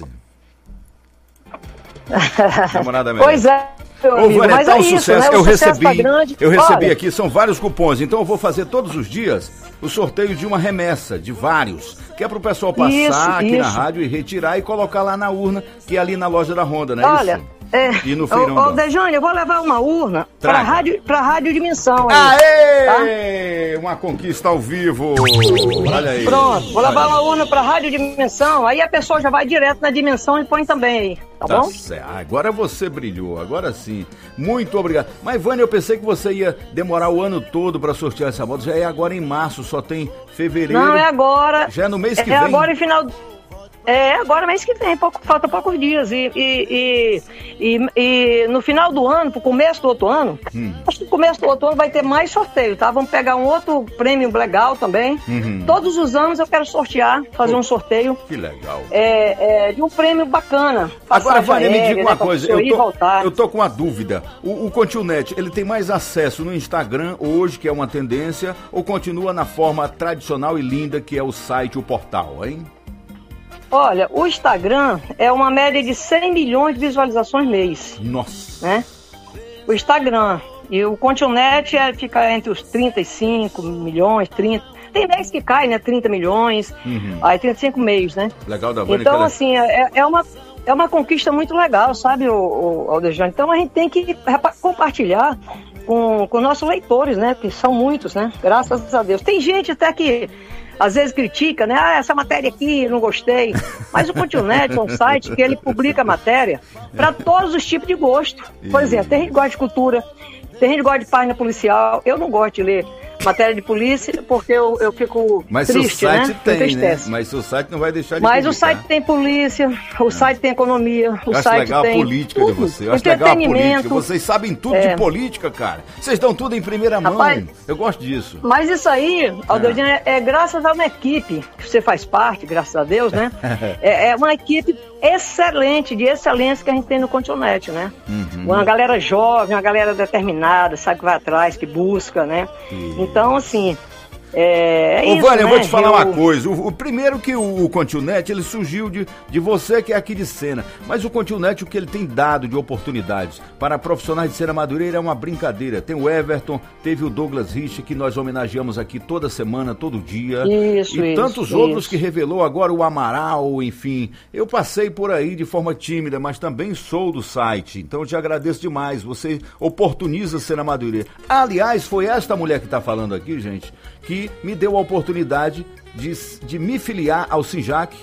Namorada merece.
Pois é.
Mas é isso, sucesso, né? Eu recebi aqui, são vários cupons, então eu vou fazer todos os dias o sorteio de uma remessa, de vários, que é pro pessoal passar aqui na rádio e retirar e colocar lá na urna, que é ali na loja da Honda, né?
Olha,
e no feirão.
Dejane, eu vou levar uma urna pra Rádio Dimensão.
Aê! Tá? Uma conquista ao vivo. Olha aí.
Pronto, vou levar uma urna pra Rádio Dimensão, aí a pessoa já vai direto na Dimensão e põe também aí, tá bom?
Certo. Agora você brilhou, agora sim. Muito obrigado. Mas, Vânia, eu pensei que você ia demorar o ano todo pra sortear essa moto. Já é agora em março, só tem fevereiro.
Não, é agora.
Já é no mês que vem.
É agora em final... Agora mês que vem, falta poucos dias. E no final do ano, pro começo do outro ano, acho que no começo do outro ano vai ter mais sorteio, tá? Vamos pegar um outro prêmio legal também. Todos os anos eu quero sortear, fazer um sorteio.
Que legal.
De um prêmio bacana.
Agora, Vânia, me diga uma coisa,
eu
tô com uma dúvida. O Continet, ele tem mais acesso no Instagram hoje, que é uma tendência, ou continua na forma tradicional e linda que é o site, o portal, hein?
Olha, o Instagram é uma média de 100 milhões de visualizações mês.
Nossa!
Né? O Instagram. E o Continet fica entre os 35 milhões, 30. Tem mês que cai, né? 30 milhões, aí 35 mês, né?
Legal da Vânia.
Então, assim, é uma conquista muito legal, sabe, o Aldejane? Então a gente tem que compartilhar com nossos leitores, né? Que são muitos, né? Graças a Deus. Tem gente até que às vezes critica, né? Essa matéria aqui, não gostei. Mas o Continet é um site que ele publica matéria para todos os tipos de gosto. Por exemplo, tem gente que gosta de cultura, tem gente que gosta de página policial. Eu não gosto de ler matéria de polícia porque eu fico triste, né?
Mas o site não vai deixar de
Mas o site tem polícia, o site tem economia, o site
legal
tem
a política tudo. De você. Eu acho legal a política. Vocês sabem tudo de política, cara. Vocês dão tudo em primeira mão. Eu gosto disso.
Mas isso aí, Aldejane, é graças a uma equipe que você faz parte, graças a Deus, né? É uma equipe excelente, de excelência que a gente tem no Continet, né? Uma galera jovem, uma galera determinada, sabe que vai atrás, que busca, né? Então, assim, isso,
Vânia, eu
né?
vou te falar uma coisa. O primeiro que o Continet, ele surgiu de você que é aqui de Sena. Mas o Continet, o que ele tem dado de oportunidades para profissionais de Sena Madureira é uma brincadeira. Tem o Everton, teve o Douglas Rich, que nós homenageamos aqui toda semana, todo dia. E tantos outros que revelou agora o Amaral, enfim. Eu passei por aí de forma tímida, mas também sou do site. Então eu te agradeço demais. Você oportuniza Sena Madureira. Aliás, foi esta mulher que está falando aqui, gente, que me deu a oportunidade de me filiar ao SINJAC.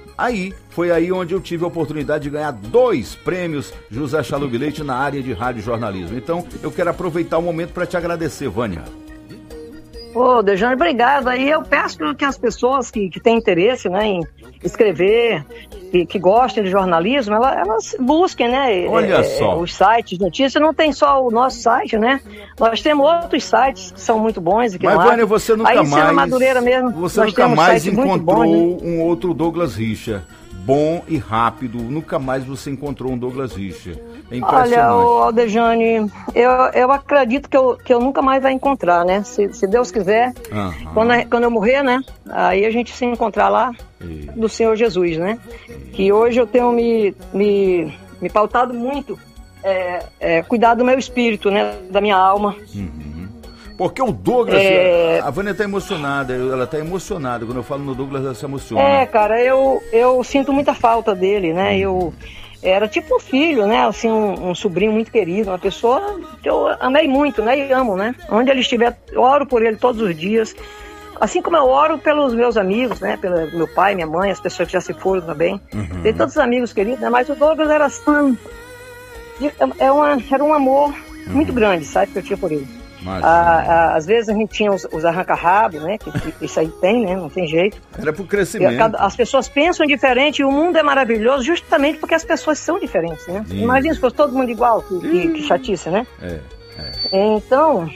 Foi aí onde eu tive a oportunidade de ganhar 2 prêmios José Chalub Leite na área de rádio e jornalismo. Então, eu quero aproveitar o momento para te agradecer, Vânia.
Dejane, obrigado. Aí eu peço que as pessoas que têm interesse, né, em escrever, que gostem de jornalismo, elas busquem, né?
Olha só.
Os sites de notícias. Não tem só o nosso site, né? Nós temos outros sites que são muito bons.
Mas, Vânia, você nunca
mais... Aí, Madureira mesmo,
você nunca mais encontrou um outro Douglas Richa bom e rápido. Nunca mais você encontrou um Douglas Richa. É impressionante.
Olha, Aldejane, eu acredito que eu nunca mais vai encontrar, né? Se Deus quiser, quando eu morrer, né? Aí a gente se encontrar lá do Senhor Jesus, né? Que hoje eu tenho me pautado muito, cuidar do meu espírito, né? Da minha alma.
Porque o Douglas, a Vânia está emocionada, ela está emocionada. Quando eu falo no Douglas, ela se emociona.
Cara, eu sinto muita falta dele, né? Era tipo um filho, né? Assim, um sobrinho muito querido, uma pessoa que eu amei muito, né? E amo, né? Onde ele estiver, eu oro por ele todos os dias. Assim como eu oro pelos meus amigos, né? Pelo meu pai, minha mãe, as pessoas que já se foram também. Tem todos os amigos queridos, né? Mas o Douglas era assim... Era um amor muito grande, sabe? Que eu tinha por ele. Às vezes a gente tinha os arranca-rabo, né? Que isso aí tem, né? Não tem jeito.
Era pro crescimento.
As pessoas pensam diferente e o mundo é maravilhoso justamente porque as pessoas são diferentes, né? Imagina se fosse todo mundo igual, que chatice, né? Então,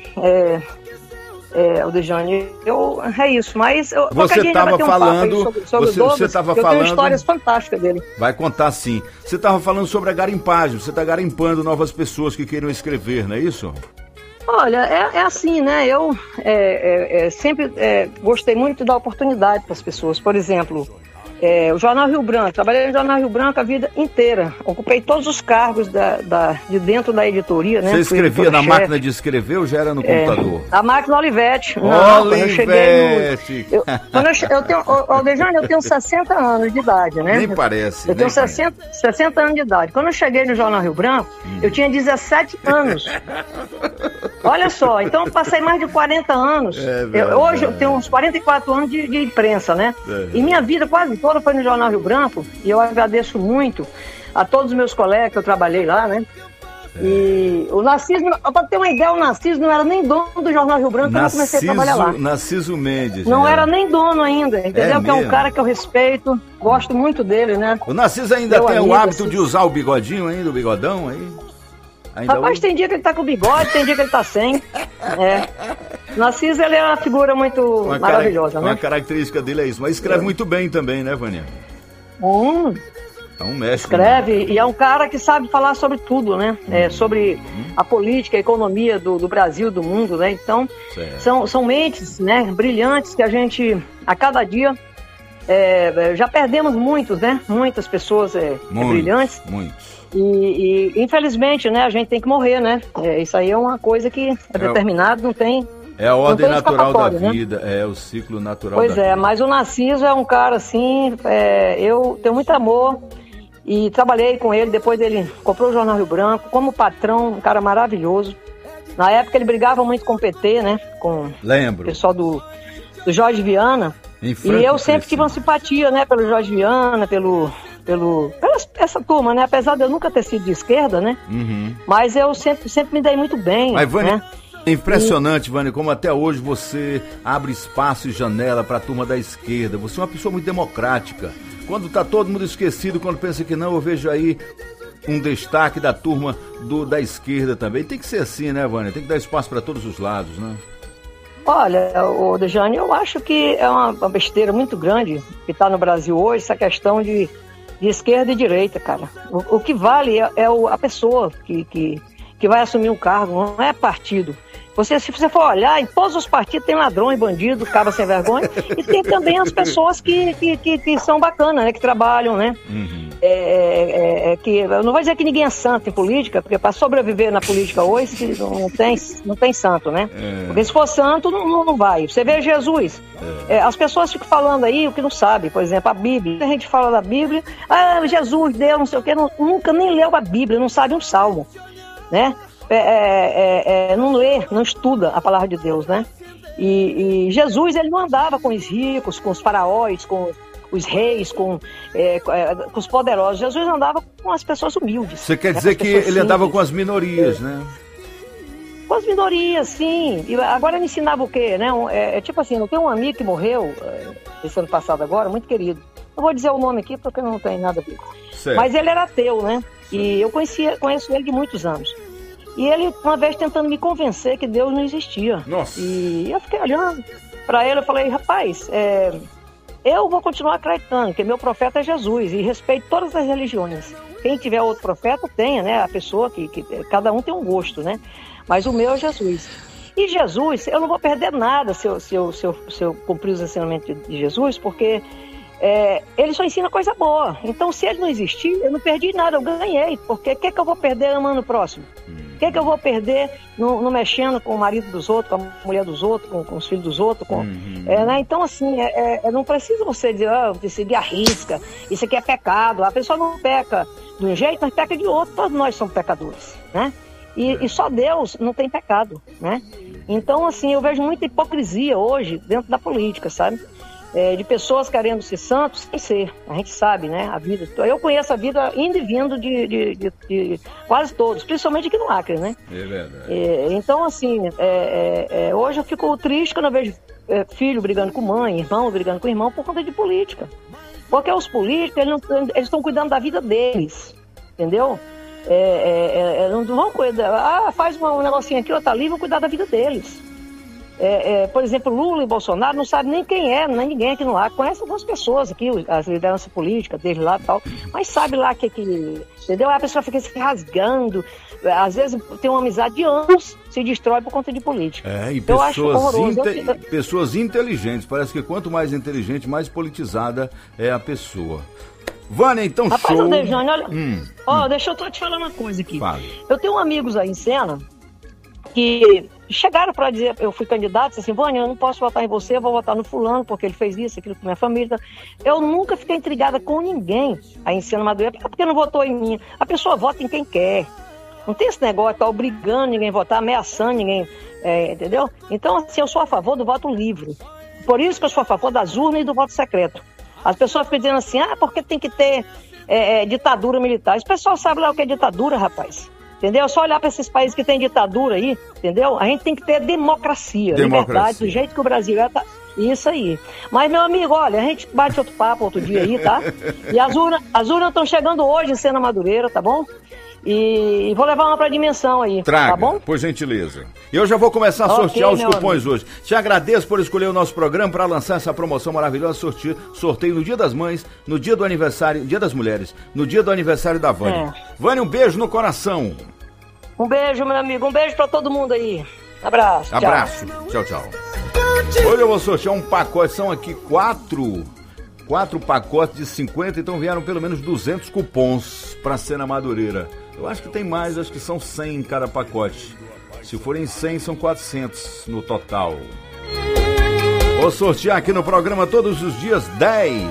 Aldejane, é isso. Mas
você estava falando
sobre o Douglas,
você estava falando.
Eu tenho histórias fantásticas dele.
Vai contar sim. Você estava falando sobre a garimpagem. Você está garimpando novas pessoas que queiram escrever, não é isso?
Olha, é assim, né? Eu sempre gostei muito de dar oportunidade para as pessoas. Por exemplo, o Jornal Rio Branco. Trabalhei no Jornal Rio Branco a vida inteira. Ocupei todos os cargos de dentro da editoria, né?
Você escrevia na máquina de escrever ou já era no computador?
A máquina Olivetti.
Olivetti!
Aldejane, eu tenho 60 anos de idade, né?
Nem parece.
Eu tenho 60 anos de idade. Quando eu cheguei no Jornal Rio Branco, eu tinha 17 anos. Olha só, então eu passei mais de 40 anos. Hoje eu tenho uns 44 anos de imprensa, né? E minha vida quase toda foi no Jornal Rio Branco. E eu agradeço muito a todos os meus colegas que eu trabalhei lá, né? E o Narciso, pra ter uma ideia, o Narciso não era nem dono do Jornal Rio Branco quando eu comecei a trabalhar lá.
Narciso Mendes.
Não
né?
era nem dono ainda, entendeu? Que é um cara que eu respeito, gosto muito dele, né?
O Narciso ainda tem o hábito de usar o bigodinho ainda, o bigodão aí?
Rapaz, tem dia que ele tá com bigode, tem dia que ele tá sem. Narciso, ele é uma figura muito maravilhosa, né?
Uma característica dele é isso. Mas escreve muito bem também, né, Vânia? É um mestre.
Escreve, e é um cara que sabe falar sobre tudo, né? Sobre a política, a economia do Brasil, do mundo, né? Então, são mentes, né, brilhantes que a gente, a cada dia, já perdemos muitos, né? Muitas pessoas brilhantes.
Muitos.
E infelizmente, né, a gente tem que morrer, né? Isso aí é uma coisa que é determinado, não tem.
É a ordem natural da
né?
vida, é o ciclo natural da vida.
Pois é, mas o Narciso é um cara assim, eu tenho muito amor e trabalhei com ele, depois ele comprou o Jornal Rio Branco, como patrão, um cara maravilhoso. Na época ele brigava muito com o PT, né? Com o pessoal do Jorge Viana. E eu sempre tive uma simpatia, né, pelo Jorge Viana, pela essa turma, né? Apesar de eu nunca ter sido de esquerda, né? Mas eu sempre me dei muito bem.
Mas, Vânia,
né?
é impressionante, Vânia, como até hoje você abre espaço e janela para a turma da esquerda. Você é uma pessoa muito democrática. Quando está todo mundo esquecido, quando pensa que não, eu vejo aí um destaque da turma da esquerda também. Tem que ser assim, né, Vânia? Tem que dar espaço para todos os lados, né?
Olha, Dejane, eu acho que é uma besteira muito grande que está no Brasil hoje, essa questão de esquerda e direita, cara. O que vale é a pessoa que vai assumir um cargo, não é partido. Se você for olhar, em todos os partidos tem ladrões, bandido, cabra sem vergonha, e tem também as pessoas que são bacanas, né, que trabalham, né? Eu não vou dizer que ninguém é santo em política, porque para sobreviver na política hoje não tem santo, né? Porque se for santo, não vai. Você vê Jesus, as pessoas ficam falando aí o que não sabe, por exemplo, a Bíblia. A gente fala da Bíblia, Jesus, Deus, não sei o quê, nunca nem leu a Bíblia, não sabe um salmo, né? Não lê, não estuda a palavra de Deus, né? E Jesus, ele não andava com os ricos, com os faraós, com os reis, com os poderosos. Jesus andava com as pessoas humildes.
Você quer dizer que ele andava com as minorias, né?
Com as minorias, sim. E agora ele ensinava o quê, né? Tipo assim, eu tenho um amigo que morreu esse ano passado agora, muito querido. Não vou dizer o nome aqui porque não tem nada a ver. Certo. Mas ele era ateu, né? Certo. E eu conheço ele de muitos anos. E ele, uma vez, tentando me convencer que Deus não existia.
Nossa.
E eu fiquei olhando para ele, eu falei, rapaz, eu vou continuar acreditando que meu profeta é Jesus e respeito todas as religiões. Quem tiver outro profeta, tenha, né? A pessoa que cada um tem um gosto, né? Mas o meu é Jesus. E Jesus, eu não vou perder nada se eu cumprir os ensinamentos de Jesus, porque ele só ensina coisa boa. Então, se ele não existir, eu não perdi nada, eu ganhei. Porque o que eu vou perder amando o próximo? O que eu vou perder no mexendo com o marido dos outros, com a mulher dos outros, com os filhos dos outros? Né? Então, assim, não precisa você dizer, seguir a risca, isso aqui é pecado. A pessoa não peca de um jeito, mas peca de outro. Todos nós somos pecadores, né? E só Deus não tem pecado, né? Então, assim, eu vejo muita hipocrisia hoje dentro da política, sabe? De pessoas querendo ser santos sem ser. A gente sabe, né? A vida. Eu conheço a vida indo e vindo de quase todos, principalmente aqui no Acre, né?
É verdade.
Então, assim, hoje eu fico triste quando eu vejo filho brigando com mãe, irmão brigando com irmão por conta de política. Porque os políticos, eles estão cuidando da vida deles, entendeu? Não vão cuidar, faz um negocinho aqui, outro ali, vão cuidar da vida deles. Por exemplo, Lula e Bolsonaro não sabem nem quem é, nem ninguém aqui no Acre. Conhece algumas pessoas aqui, as lideranças políticas deles lá e tal, mas sabe lá que entendeu? Aí a pessoa fica se rasgando, às vezes tem uma amizade de anos, se destrói por conta de política.
E
eu acho horroroso.
Pessoas inteligentes, parece que quanto mais inteligente, mais politizada é a pessoa. Vânia, então,
rapaz,
show.
Dejane, olha, deixa eu te falar uma coisa aqui.
Fala.
Eu tenho amigos aí em cena que chegaram para dizer, eu fui candidato, disse assim, Vânia, eu não posso votar em você, eu vou votar no fulano, porque ele fez isso, aquilo com minha família. Eu nunca fiquei intrigada com ninguém aí em Sena Madureira, porque não votou em mim. A pessoa vota em quem quer. Não tem esse negócio de estar obrigando ninguém a votar, ameaçando ninguém, entendeu? Então, assim, eu sou a favor do voto livre. Por isso que eu sou a favor das urnas e do voto secreto. As pessoas ficam dizendo assim, porque tem que ter ditadura militar. Esse pessoal sabe lá o que é ditadura, rapaz. entendeu? Só olhar para esses países que tem ditadura aí, entendeu? A gente tem que ter democracia. Liberdade, do jeito que o Brasil é, tá. Isso aí. Mas, meu amigo, olha, a gente bate outro papo outro dia aí, tá? E as urnas estão chegando hoje em Sena Madureira, tá bom? E vou levar uma pra dimensão aí,
Traga,
tá bom?
por gentileza. E eu já vou começar a sortear os cupons hoje. Te agradeço por escolher o nosso programa para lançar essa promoção maravilhosa, sorteio no Dia das Mães, no dia do aniversário, Dia das Mulheres, no dia do aniversário da Vânia. Vânia, um beijo no coração.
Um beijo, meu amigo, um beijo pra todo mundo aí. Abraço.
Abraço. Tchau. Hoje eu vou sortear um pacote, são aqui quatro pacotes de 50, então vieram pelo menos 200 cupons para Sena Madureira. Eu acho que tem mais, acho que são 100 em cada pacote. Se forem 100, são 400 no total. Vou sortear aqui no programa todos os dias 10.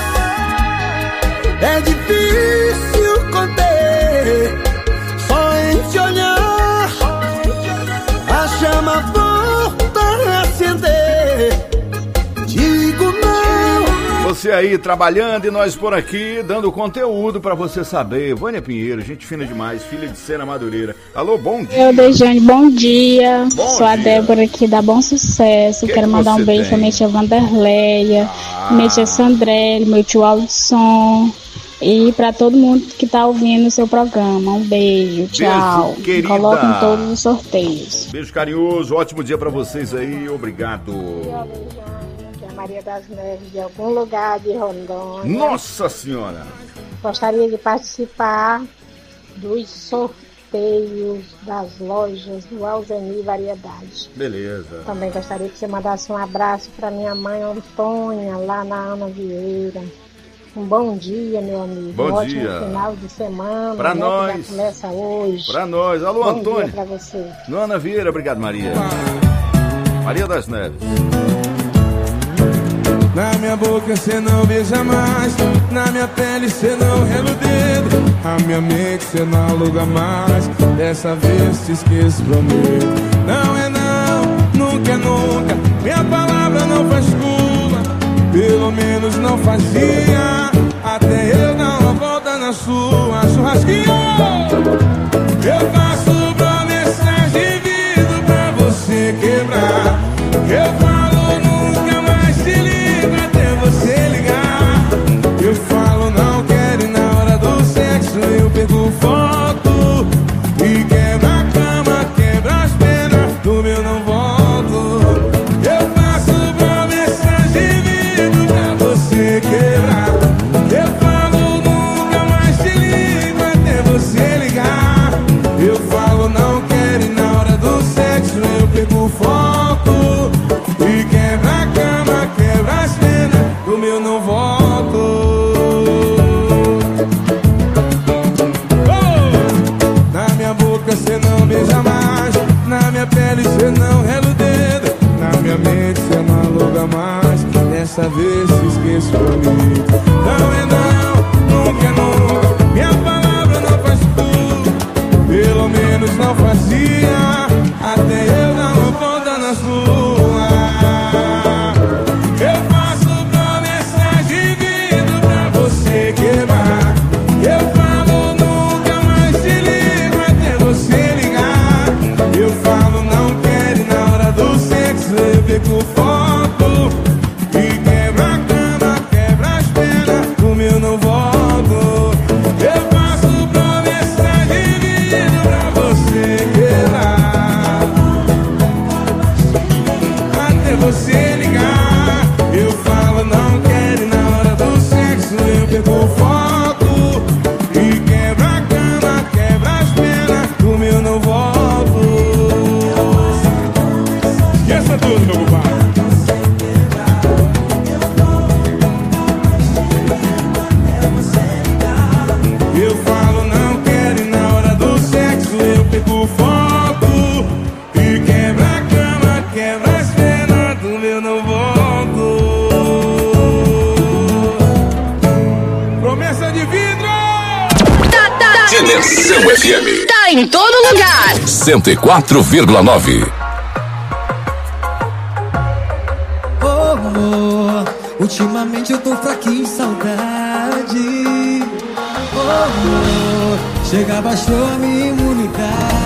É difícil conter, só em te olhar, a chama volta a acender. Digo não.
Você aí trabalhando e nós por aqui dando conteúdo pra você saber. Vânia Pinheiro, gente fina demais, filha de Sena Madureira. Alô, bom dia.
Eu, Dejane, bom dia. Sou a Débora aqui da Bom Sucesso. Quero mandar um beijo pra minha tia Vanderleia, minha tia Sandrelli, meu tio Aldson e pra todo mundo que tá ouvindo o seu programa. Um beijo, tchau.
Beijo, querida.
Coloco em todos os sorteios.
Beijo carinhoso, ótimo dia pra vocês aí, obrigado.
Maria das Neves, de algum lugar de Rondônia.
Nossa Senhora!
Gostaria de participar dos sorteios das lojas do Alzeni Variedade.
Beleza.
Também gostaria que você mandasse um abraço para minha mãe Antônia, lá na Ana Vieira. Um bom dia, meu amigo.
Bom dia.
Ótimo final de semana.
Pra nós.
Que já começa hoje.
Pra nós. Alô,
bom
Antônia.
Dia pra você.
No Ana Vieira, obrigado, Maria. Maria das Neves.
Na minha boca cê não beija mais, na minha pele cê não rela o dedo, a minha mente cê não aluga mais, dessa vez te esqueço, prometo. Não é não, nunca é nunca, minha palavra não faz curva, pelo menos não fazia, até eu dar uma volta na sua churrasquinha. Eu faço promessas de vidro pra você quebrar, eu falo nunca mais te ligo até você ligar. Eu falo não quero e na hora do sexo eu perco foto e quebra a cama, quebra as penas, do meu não volto. Eu faço promessas de vidro pra você quebrar. Eu falo nunca mais te ligo até você ligar. Eu falo não quero e na hora do sexo eu perco foto e quebra a cama, quebra as penas, do meu não volto. Na minha boca cê não beija mais, na minha pele cê não rela o dedo, na minha mente cê não aluga mais, dessa vez se esqueço comigo. Não é não, nunca é nunca, minha palavra não faz tudo, pelo menos não fazia, até eu dar uma volta na sua. Eu faço promessas de vidro pra você quebrar. Eu falo nunca mais te ligo até você ligar. Eu falo não quero e na hora do sexo eu perco foto e quebra a cama, quebra as penas, do meu não volto. Eu faço promessas de vidro pra você quebrar, até você ligar. Eu falo não quero e na hora do sexo eu perco foto e quebra a cama, quebra as penas, do meu não volto. Esqueça tudo, meu compadre. Eu falo não quero e na hora do sexo eu perco foto e quebra a cama, quebra as penas, do meu não volto. Promessa de vidro!
Dimensão FM.
Tá em todo lugar.
104,9.
Ultimamente eu tô fraquinho em saudade. Chega, baixou a minha imunidade.
lugar.